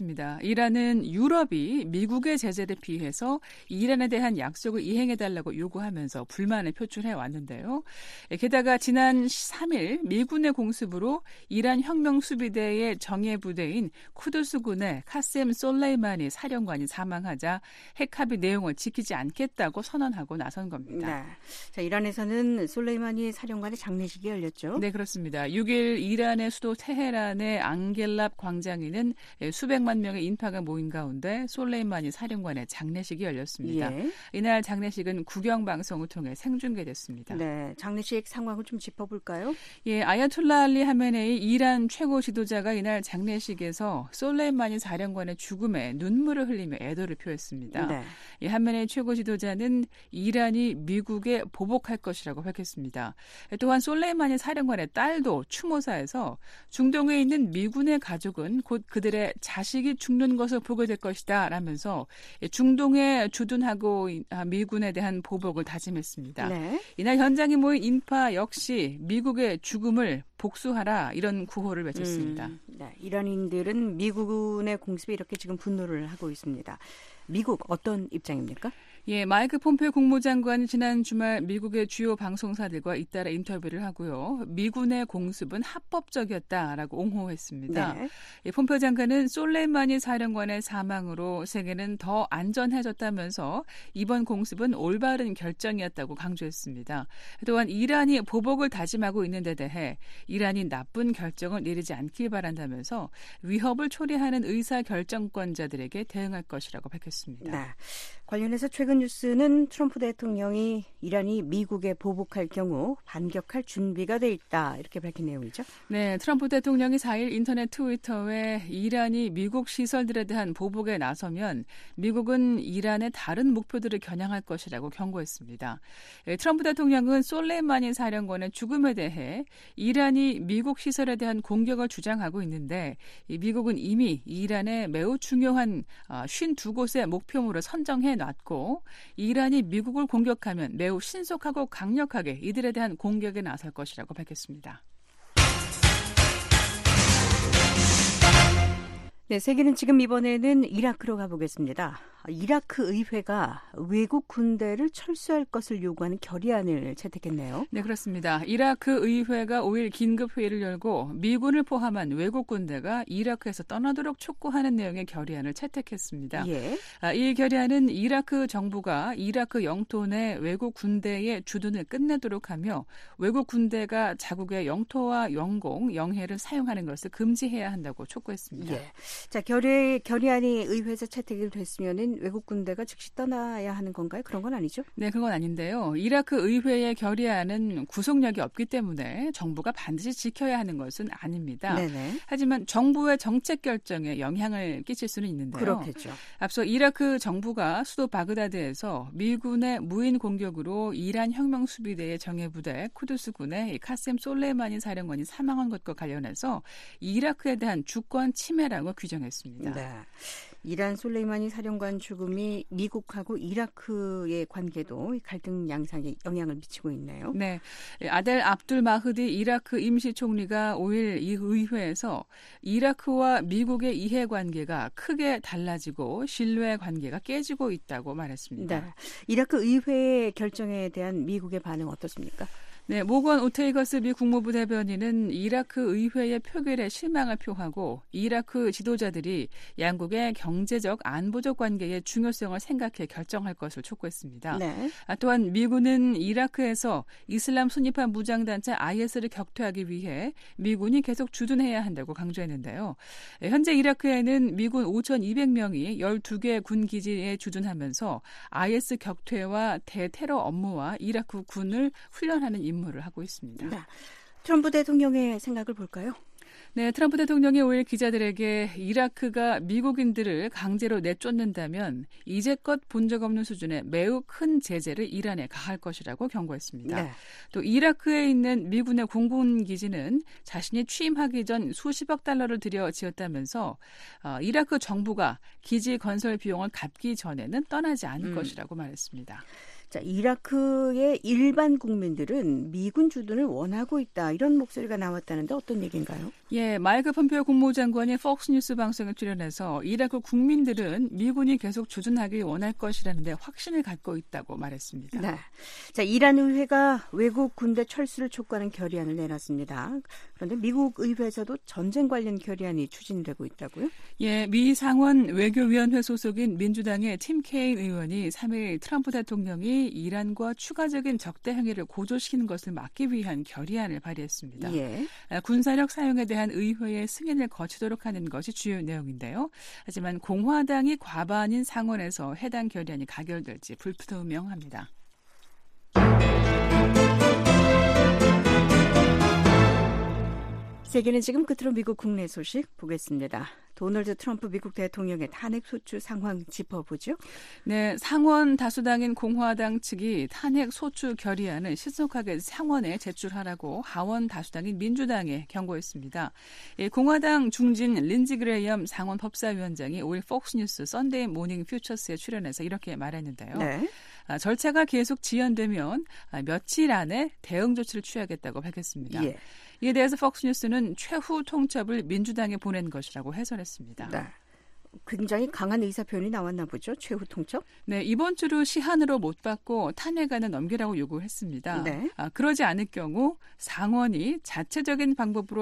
그렇습니다. 이란은 유럽이 미국의 제재에 비해서 이란에 대한 약속을 이행해달라고 요구하면서 불만을 표출해 왔는데요. 게다가 지난 삼 일 미군의 공습으로 이란 혁명수비대의 정예부대인 쿠두스군의 카셈 솔레이마니 사령관이 사망하자 핵합의 내용을 지키지 않겠다고 선언하고 나선 겁니다. 네. 자, 이란에서는 솔레이마니 사령관의 장례식이 열렸죠? 네, 그렇습니다. 육 일 이란의 수도 테헤란의 앙겔랍 광장에는 수백만 명의 인파가 모인 가운데 솔레이마니 사령관의 장례식이 열렸습니다. 예. 이날 장례식은 국영방송을 통해 생중계됐습니다. 네, 장례식 상황을 좀 짚어볼까요? 예, 아야톨라 알리 하메네이 이란 최고 지도자가 이날 장례식에서 솔레이마니 사령관의 죽음에 눈물을 흘리며 애도를 표했습니다. 네. 예, 하메네이 최고 지도자는 이란이 미국에 보복할 것이라고 밝혔습니다. 또한 솔레이마니 사령관의 딸도 추모사에서 중동에 있는 미군의 가족은 곧 그들의 자식이 죽는 것을 보게 될 것이다 라면서 중동에 주둔하고 미군에 대한 보복을 다짐했습니다. 네. 이날 현장에 모인 인파 역시 미국의 죽음을 복수하라 이런 구호를 외쳤습니다. 음, 네, 이란인들은 미군의 공습에 이렇게 지금 분노를 하고 있습니다. 미국 어떤 입장입니까? 예, 마이크 폼페오 국무장관이 지난 주말 미국의 주요 방송사들과 잇따라 인터뷰를 하고요. 미군의 공습은 합법적이었다라고 옹호했습니다. 네. 예, 폼페오 장관은 솔레이마니 사령관의 사망으로 세계는 더 안전해졌다면서 이번 공습은 올바른 결정이었다고 강조했습니다. 또한 이란이 보복을 다짐하고 있는 데 대해 이란이 나쁜 결정을 내리지 않길 바란다면서 위협을 초래하는 의사결정권자들에게 대응할 것이라고 밝혔습니다. 네. 관련해서 최근 뉴스는 트럼프 대통령이 이란이 미국에 보복할 경우 반격할 준비가 돼 있다 이렇게 밝힌 내용이죠. 네, 트럼프 대통령이 사 일 인터넷 트위터에 이란이 미국 시설들에 대한 보복에 나서면 미국은 이란의 다른 목표들을 겨냥할 것이라고 경고했습니다. 트럼프 대통령은 솔레이마니 사령관의 죽음에 대해 이란이 미국 시설에 대한 공격을 주장하고 있는데 미국은 이미 이란의 매우 중요한 오십이 곳의 목표물을 선정해 놨고 이란이 미국을 공격하면 매우 신속하고 강력하게 이들에 대한 공격에 나설 것이라고 밝혔습니다. 네, 세계는 지금 이번에는 이라크로 가보겠습니다. 이라크 의회가 외국 군대를 철수할 것을 요구하는 결의안을 채택했네요. 네, 그렇습니다. 이라크 의회가 오 일 긴급회의를 열고 미군을 포함한 외국 군대가 이라크에서 떠나도록 촉구하는 내용의 결의안을 채택했습니다. 예. 이 결의안은 이라크 정부가 이라크 영토 내 외국 군대의 주둔을 끝내도록 하며 외국 군대가 자국의 영토와 영공, 영해를 사용하는 것을 금지해야 한다고 촉구했습니다. 예. 자, 결의, 결의안이 의회에서 채택이 됐으면은 외국 군대가 즉시 떠나야 하는 건가요? 그런 건 아니죠? 네, 그건 아닌데요. 이라크 의회의 결의안은 구속력이 없기 때문에 정부가 반드시 지켜야 하는 것은 아닙니다. 네네. 하지만 정부의 정책 결정에 영향을 끼칠 수는 있는데요. 그렇겠죠. 앞서 이라크 정부가 수도 바그다드에서 미군의 무인 공격으로 이란 혁명수비대의 정예부대 쿠두스군의 카셈 솔레이마니 사령관이 사망한 것과 관련해서 이라크에 대한 주권 침해라고 규정했습니다. 네. 이란 솔레이마니 사령관 죽음이 미국하고 이라크의 관계도 갈등 양상에 영향을 미치고 있네요. 네, 아델 압둘 마흐디 이라크 임시총리가 오 일 이 의회에서 이라크와 미국의 이해관계가 크게 달라지고 신뢰 관계가 깨지고 있다고 말했습니다. 네. 이라크 의회의 결정에 대한 미국의 반응 어떻습니까? 네, 모건 오테이거스 미 국무부 대변인은 이라크 의회의 표결에 실망을 표하고 이라크 지도자들이 양국의 경제적 안보적 관계의 중요성을 생각해 결정할 것을 촉구했습니다. 네. 또한 미군은 이라크에서 이슬람 순위파 무장단체 아이에스를 격퇴하기 위해 미군이 계속 주둔해야 한다고 강조했는데요. 현재 이라크에는 미군 오천이백 명이 열두 개 군 기지에 주둔하면서 아이에스 격퇴와 대테러 업무와 이라크 군을 훈련하는 임무 를 하고 있습니다. 네. 트럼프 대통령의 생각을 볼까요? 네, 트럼프 대통령이 오 일 기자들에게 이라크가 미국인들을 강제로 내쫓는다면 이제껏 본 적 없는 수준의 매우 큰 제재를 이란에 가할 것이라고 경고했습니다. 네. 또 이라크에 있는 미군의 공군 기지는 자신이 취임하기 전 수십억 달러를 들여 지었다면서 어, 이라크 정부가 기지 건설 비용을 갚기 전에는 떠나지 않을 음. 것이라고 말했습니다. 자, 이라크의 일반 국민들은 미군 주둔을 원하고 있다. 이런 목소리가 나왔다는데 어떤 얘기인가요? 예, 마이크 폼페오 국무장관이 폭스뉴스 방송에 출연해서 이라크 국민들은 미군이 계속 주둔하길 원할 것이라는데 확신을 갖고 있다고 말했습니다. 네. 자, 이란 의회가 외국 군대 철수를 촉구하는 결의안을 내놨습니다. 그런데 미국 의회에서도 전쟁 관련 결의안이 추진되고 있다고요? 예, 미 상원 외교위원회 소속인 민주당의 팀 케인 의원이 삼 일 트럼프 대통령이 이란과 추가적인 적대 행위를 고조시키는 것을 막기 위한 결의안을 발의했습니다. 예. 군사력 사용에 대한 의회의 승인을 거치도록 하는 것이 주요 내용인데요. 하지만 공화당이 과반인 상원에서 해당 결의안이 가결될지 불투명합니다. 세계는 지금 끝으로 미국 국내 소식 보겠습니다. 도널드 트럼프 미국 대통령의 탄핵 소추 상황 짚어보죠. 네, 상원 다수당인 공화당 측이 탄핵 소추 결의안을 신속하게 상원에 제출하라고 하원 다수당인 민주당에 경고했습니다. 예, 공화당 중진 린지 그레이엄 상원 법사위원장이 오일 폭스뉴스 선데이 모닝 퓨처스에 출연해서 이렇게 말했는데요. 네. 아, 절차가 계속 지연되면 아, 며칠 안에 대응 조치를 취하겠다고 밝혔습니다. 예. 이에 대해서 폭스뉴스는 최후 통첩을 민주당에 보낸 것이라고 해설했습니다. 네. 굉장히 강한 의사표현이 나왔나 보죠. 최후 통첩. 네, 이번 주로 시한으로 못 받고 탄핵안을 넘기라고 요구했습니다. 네. 아, 그러지 않을 경우 상원이 자체적인 방법으로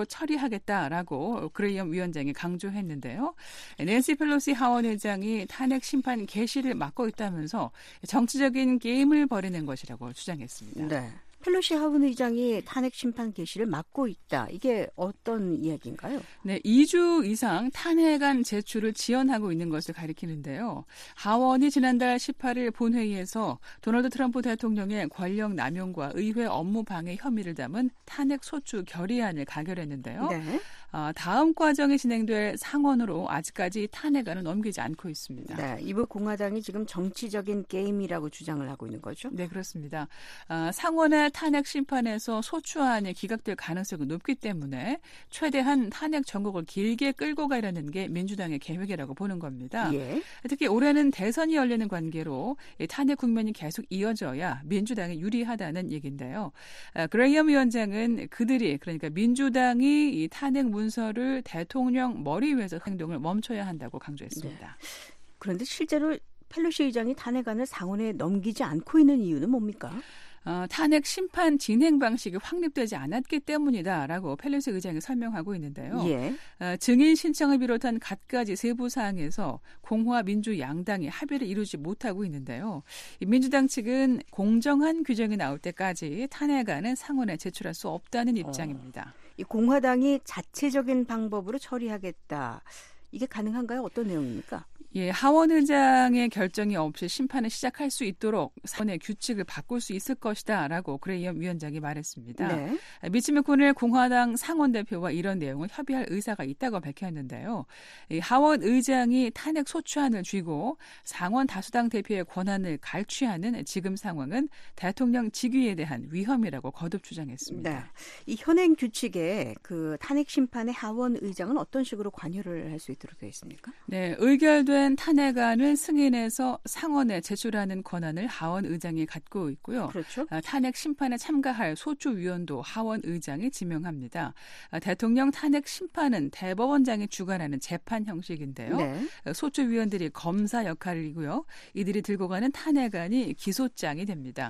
처리하겠다라고 그레이엄 위원장이 강조했는데요. 낸시 펠로시 하원 의장이 탄핵 심판 개시를 막고 있다면서 정치적인 게임을 벌이는 것이라고 주장했습니다. 네. 펠로시 하원 의장이 탄핵 심판 개시를 막고 있다. 이게 어떤 이야기인가요? 네, 이 주 이상 탄핵안 제출을 지연하고 있는 것을 가리키는데요. 하원이 지난달 십팔 일 본회의에서 도널드 트럼프 대통령의 권력 남용과 의회 업무 방해 혐의를 담은 탄핵 소추 결의안을 가결했는데요. 네. 아, 다음 과정이 진행될 상원으로 아직까지 탄핵안을 넘기지 않고 있습니다. 네, 이번 공화당이 지금 정치적인 게임이라고 주장을 하고 있는 거죠? 네, 그렇습니다. 아, 상원의 탄핵 심판에서 소추안이 기각될 가능성이 높기 때문에 최대한 탄핵 전국을 길게 끌고 가려는 게 민주당의 계획이라고 보는 겁니다. 예. 특히 올해는 대선이 열리는 관계로 탄핵 국면이 계속 이어져야 민주당이 유리하다는 얘기인데요. 아, 그레이엄 위원장은 그들이 그러니까 민주당이 이 탄핵 문서를 대통령 머리 위에서 행동을 멈춰야 한다고 강조했습니다. 네. 그런데 실제로 펠로시 의장이 탄핵안을 상원에 넘기지 않고 있는 이유는 뭡니까? 어, 탄핵 심판 진행 방식이 확립되지 않았기 때문이다라고 펠로시 의장이 설명하고 있는데요. 예. 어, 증인 신청을 비롯한 갖가지 세부 사항에서 공화 민주 양당이 합의를 이루지 못하고 있는데요. 민주당 측은 공정한 규정이 나올 때까지 탄핵안은 상원에 제출할 수 없다는 입장입니다. 어, 이 공화당이 자체적인 방법으로 처리하겠다. 이게 가능한가요? 어떤 내용입니까? 예, 하원 의장의 결정이 없이 심판을 시작할 수 있도록 상원의 규칙을 바꿀 수 있을 것이다라고 그레이엄 위원장이 말했습니다. 네. 미치 매코넬 공화당 상원 대표와 이런 내용을 협의할 의사가 있다고 밝혔는데요. 이 하원 의장이 탄핵 소추안을 쥐고 상원 다수당 대표의 권한을 갈취하는 지금 상황은 대통령 직위에 대한 위험이라고 거듭 주장했습니다. 네. 이 현행 규칙에 그 탄핵 심판의 하원 의장은 어떤 식으로 관여를 할 수 있도록 되어 있습니까? 네, 의결된 탄핵안을 승인해서 상원에 제출하는 권한을 하원 의장이 갖고 있고요. 그렇죠. 탄핵 심판에 참가할 소추위원도 하원 의장이 지명합니다. 대통령 탄핵 심판은 대법원장이 주관하는 재판 형식인데요. 네. 소추위원들이 검사 역할이고요. 이들이 들고 가는 탄핵안이 기소장이 됩니다.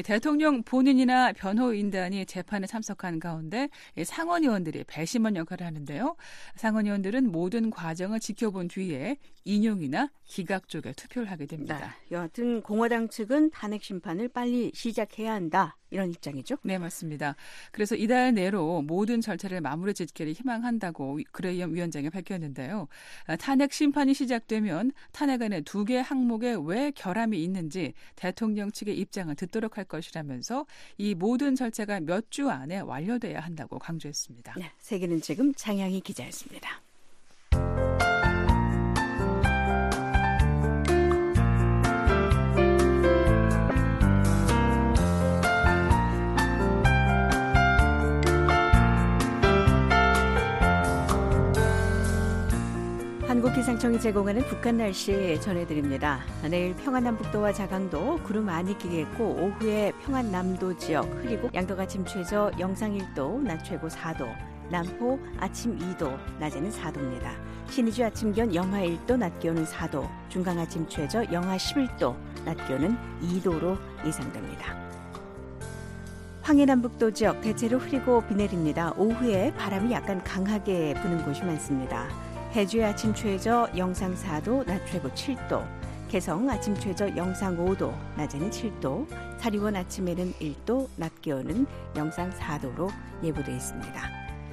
대통령 본인이나 변호인단이 재판에 참석한 가운데 상원의원들이 배심원 역할을 하는데요. 상원의원들은 모든 과정을 지켜본 뒤에 인용이나 기각 쪽에 투표를 하게 됩니다. 네, 여하튼 공화당 측은 탄핵 심판을 빨리 시작해야 한다. 이런 입장이죠? 네, 맞습니다. 그래서 이달 내로 모든 절차를 마무리 짓기를 희망한다고 그레이엄 위원장이 밝혔는데요. 탄핵 심판이 시작되면 탄핵안의 두 개 항목에 왜 결함이 있는지 대통령 측의 입장을 듣도록 할 것이라면서 이 모든 절차가 몇 주 안에 완료돼야 한다고 강조했습니다. 네, 세계는 지금 장양희 기자였습니다. 한국기상청이 제공하는 북한 날씨 전해드립니다. 내일 평안남북도와 자강도 구름 많이 끼겠고 오후에 평안남도 지역 흐리고 양도가 아침 최저 영상 일 도, 낮 최고 사 도, 남포 아침 이 도, 낮에는 사 도입니다. 신의주 아침 기온 영하 일 도, 낮 기온은 사 도, 중강 아침 최저 영하 십일 도, 낮 기온은 이 도로 예상됩니다. 황해남북도 지역 대체로 흐리고 비 내립니다. 오후에 바람이 약간 강하게 부는 곳이 많습니다. 해주의 아침 최저 영상 사 도, 낮 최고 칠 도, 개성 아침 최저 영상 오 도, 낮에는 칠 도, 사리원 아침에는 일 도, 낮 기온은 영상 사 도로 예보되어 있습니다.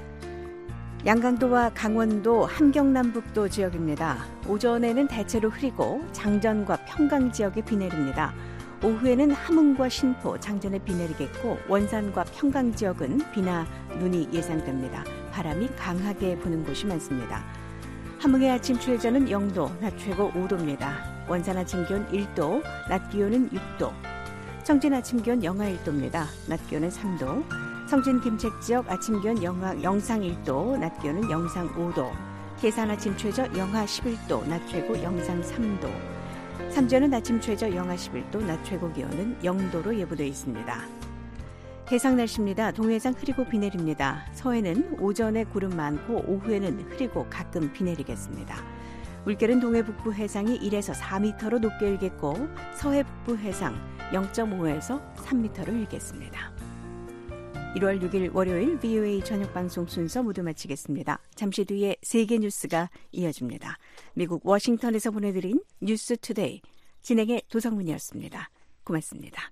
양강도와 강원도 함경남북도 지역입니다. 오전에는 대체로 흐리고 장전과 평강 지역에 비 내립니다. 오후에는 함흥과 신포, 장전에 비 내리겠고 원산과 평강 지역은 비나 눈이 예상됩니다. 바람이 강하게 부는 곳이 많습니다. 함흥의 아침 최저는 영 도, 낮 최고 오 도입니다. 원산 아침 기온 일 도, 낮 기온은 육 도. 청진 아침 기온 영하 일 도입니다. 낮 기온은 삼 도. 성진 김책 지역 아침 기온 영하, 영상 일 도, 낮 기온은 영상 오 도. 계산 아침 최저 영하 십일 도, 낮 최고 영상 삼 도. 삼전은 아침 최저 영하 십일 도, 낮 최고 기온은 영 도로 예보되어 있습니다. 해상 날씨입니다. 동해상 흐리고 비 내립니다. 서해는 오전에 구름 많고 오후에는 흐리고 가끔 비 내리겠습니다. 물결은 동해 북부 해상이 일에서 사 미터로 높게 일겠고 서해 북부 해상 영 점 오에서 삼 미터로 일겠습니다. 일월 육일 월요일 브이오에이 저녁방송 순서 모두 마치겠습니다. 잠시 뒤에 세계 뉴스가 이어집니다. 미국 워싱턴에서 보내드린 뉴스 투데이 진행의 도성문이었습니다. 고맙습니다.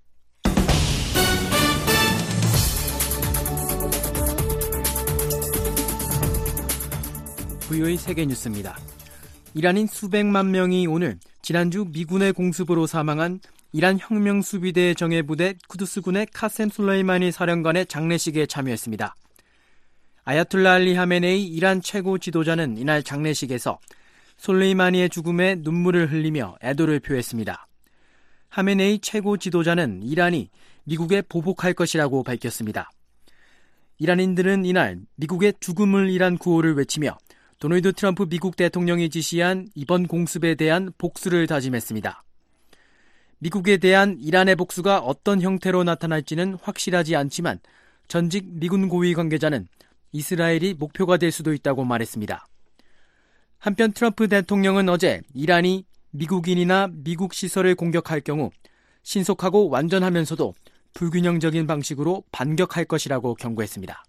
브이오에이 세계 뉴스입니다. 이란인 수백만 명이 오늘 지난주 미군의 공습으로 사망한 이란 혁명수비대 정예부대 쿠두스군의 카셈 솔라이마니 사령관의 장례식에 참여했습니다. 아야툴라 알리 하메네이 이란 최고 지도자는 이날 장례식에서 솔레이마니의 죽음에 눈물을 흘리며 애도를 표했습니다. 하메네이 최고 지도자는 이란이 미국에 보복할 것이라고 밝혔습니다. 이란인들은 이날 미국의 죽음을 위한 구호를 외치며 도널드 트럼프 미국 대통령이 지시한 이번 공습에 대한 복수를 다짐했습니다. 미국에 대한 이란의 복수가 어떤 형태로 나타날지는 확실하지 않지만 전직 미군 고위 관계자는 이스라엘이 목표가 될 수도 있다고 말했습니다. 한편 트럼프 대통령은 어제 이란이 미국인이나 미국 시설을 공격할 경우 신속하고 완전하면서도 불균형적인 방식으로 반격할 것이라고 경고했습니다.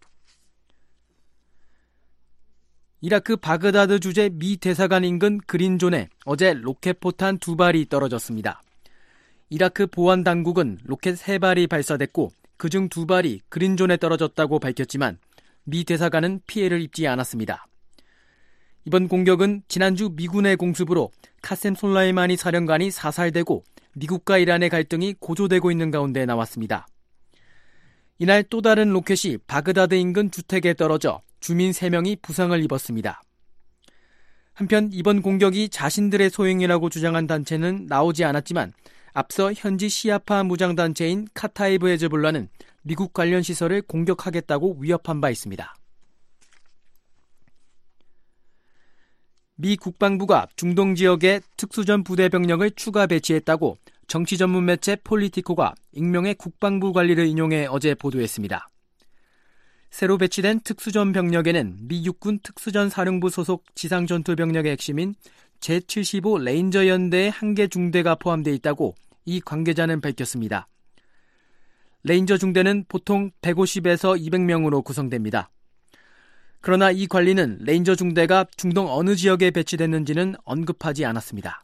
이라크 바그다드 주재 미 대사관 인근 그린존에 어제 로켓포탄 두 발이 떨어졌습니다. 이라크 보안 당국은 로켓 세 발이 발사됐고 그중 두 발이 그린존에 떨어졌다고 밝혔지만 미 대사관은 피해를 입지 않았습니다. 이번 공격은 지난주 미군의 공습으로 카셈 솔라이마니 사령관이 사살되고 미국과 이란의 갈등이 고조되고 있는 가운데 나왔습니다. 이날 또 다른 로켓이 바그다드 인근 주택에 떨어져 주민 세 명이 부상을 입었습니다. 한편 이번 공격이 자신들의 소행이라고 주장한 단체는 나오지 않았지만 앞서 현지 시아파 무장단체인 카타이브 헤즈볼라는 미국 관련 시설을 공격하겠다고 위협한 바 있습니다. 미 국방부가 중동 지역에 특수전 부대 병력을 추가 배치했다고 정치 전문 매체 폴리티코가 익명의 국방부 관리를 인용해 어제 보도했습니다. 새로 배치된 특수전 병력에는 미 육군 특수전 사령부 소속 지상전투병력의 핵심인 제칠십오 레인저 연대의 한 개 중대가 포함되어 있다고 이 관계자는 밝혔습니다. 레인저 중대는 보통 백오십에서 이백 명으로 구성됩니다. 그러나 이 관리는 레인저 중대가 중동 어느 지역에 배치됐는지는 언급하지 않았습니다.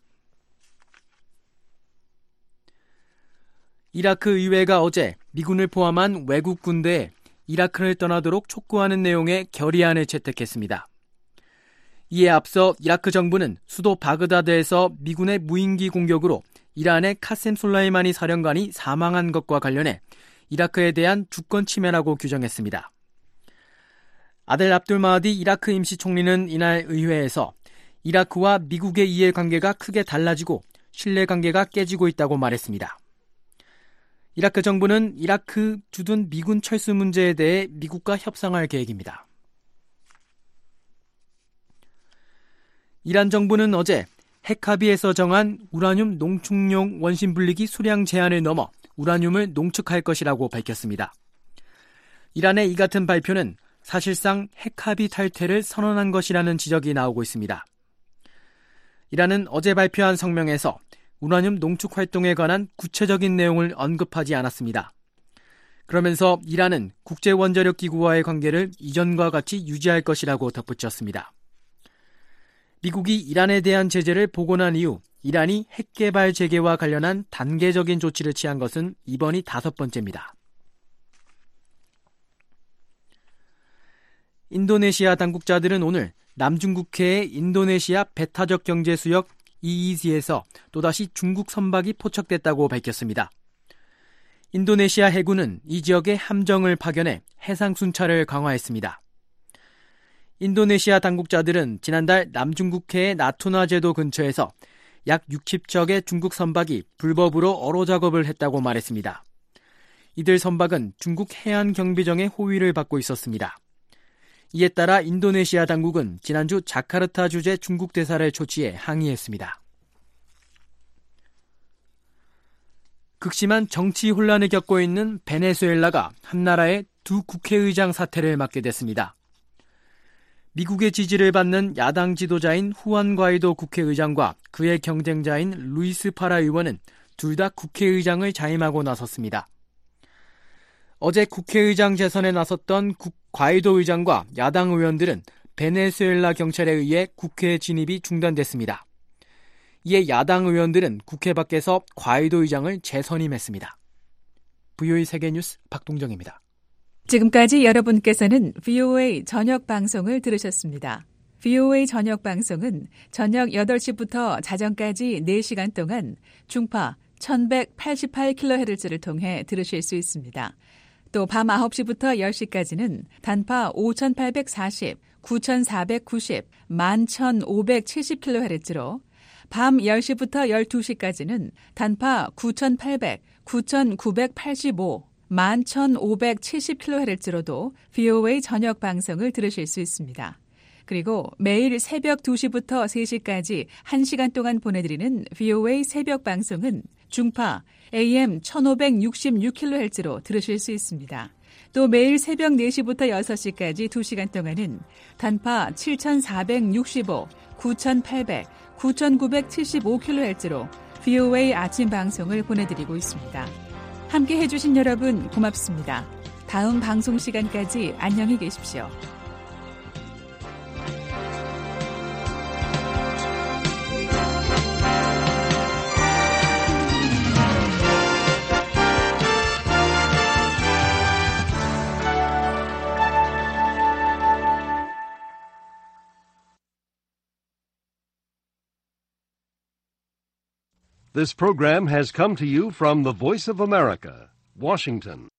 이라크 의회가 어제 미군을 포함한 외국 군대에 이라크를 떠나도록 촉구하는 내용의 결의안을 채택했습니다. 이에 앞서 이라크 정부는 수도 바그다드에서 미군의 무인기 공격으로 이란의 카셈 솔라이마니 사령관이 사망한 것과 관련해 이라크에 대한 주권 침해라고 규정했습니다. 아델 압둘 마하디 이라크 임시 총리는 이날 의회에서 이라크와 미국의 이해관계가 크게 달라지고 신뢰관계가 깨지고 있다고 말했습니다. 이라크 정부는 이라크 주둔 미군 철수 문제에 대해 미국과 협상할 계획입니다. 이란 정부는 어제 핵 합의에서 정한 우라늄 농축용 원심 분리기 수량 제한을 넘어 우라늄을 농축할 것이라고 밝혔습니다. 이란의 이 같은 발표는 사실상 핵 합의 탈퇴를 선언한 것이라는 지적이 나오고 있습니다. 이란은 어제 발표한 성명에서 우라늄 농축 활동에 관한 구체적인 내용을 언급하지 않았습니다. 그러면서 이란은 국제원자력기구와의 관계를 이전과 같이 유지할 것이라고 덧붙였습니다. 미국이 이란에 대한 제재를 복원한 이후 이란이 핵개발 재개와 관련한 단계적인 조치를 취한 것은 이번이 다섯 번째입니다. 인도네시아 당국자들은 오늘 남중국해의 인도네시아 배타적 경제수역 이이지에서 또다시 중국 선박이 포착됐다고 밝혔습니다. 인도네시아 해군은 이 지역에 함정을 파견해 해상 순찰을 강화했습니다. 인도네시아 당국자들은 지난달 남중국해의 나투나 제도 근처에서 약 육십 척의 중국 선박이 불법으로 어로 작업을 했다고 말했습니다. 이들 선박은 중국 해안경비정의 호위를 받고 있었습니다. 이에 따라 인도네시아 당국은 지난주 자카르타 주재 중국 대사를 초치해 항의했습니다. 극심한 정치 혼란을 겪고 있는 베네수엘라가 한 나라의 두 국회의장 사퇴를 맡게 됐습니다. 미국의 지지를 받는 야당 지도자인 후안 과이도 국회의장과 그의 경쟁자인 루이스 파라 의원은 둘 다 국회의장을 자임하고 나섰습니다. 어제 국회의장 재선에 나섰던 국, 과이도 의장과 야당 의원들은 베네수엘라 경찰에 의해 국회 진입이 중단됐습니다. 이에 야당 의원들은 국회 밖에서 과이도 의장을 재선임했습니다. 브이오에이 세계뉴스 박동정입니다. 지금까지 여러분께서는 브이오에이 저녁 방송을 들으셨습니다. 브이오에이 저녁 방송은 저녁 여덟 시부터 자정까지 네 시간 동안 중파 천백팔십팔 킬로헤르츠를 통해 들으실 수 있습니다. 또 밤 아홉 시부터 열 시까지는 단파 오천팔백사십, 구천사백구십, 만 천오백칠십 킬로헤르츠로 밤 열 시부터 열두 시까지는 단파 구천팔백, 구천구백팔십오, 만 천오백칠십 킬로헤르츠로도 브이오에이 저녁 방송을 들으실 수 있습니다. 그리고 매일 새벽 두 시부터 세 시까지 한 시간 동안 보내드리는 브이오에이 새벽 방송은 중파 에이엠 천오백육십육 킬로헤르츠로 들으실 수 있습니다. 또 매일 새벽 네 시부터 여섯 시까지 두 시간 동안은 단파 칠천사백육십오, 구천팔백, 구천구백칠십오 킬로헤르츠로 브이오에이 아침 방송을 보내드리고 있습니다. 함께 해주신 여러분 고맙습니다. 다음 방송 시간까지 안녕히 계십시오. This program has come to you from the Voice of America, Washington.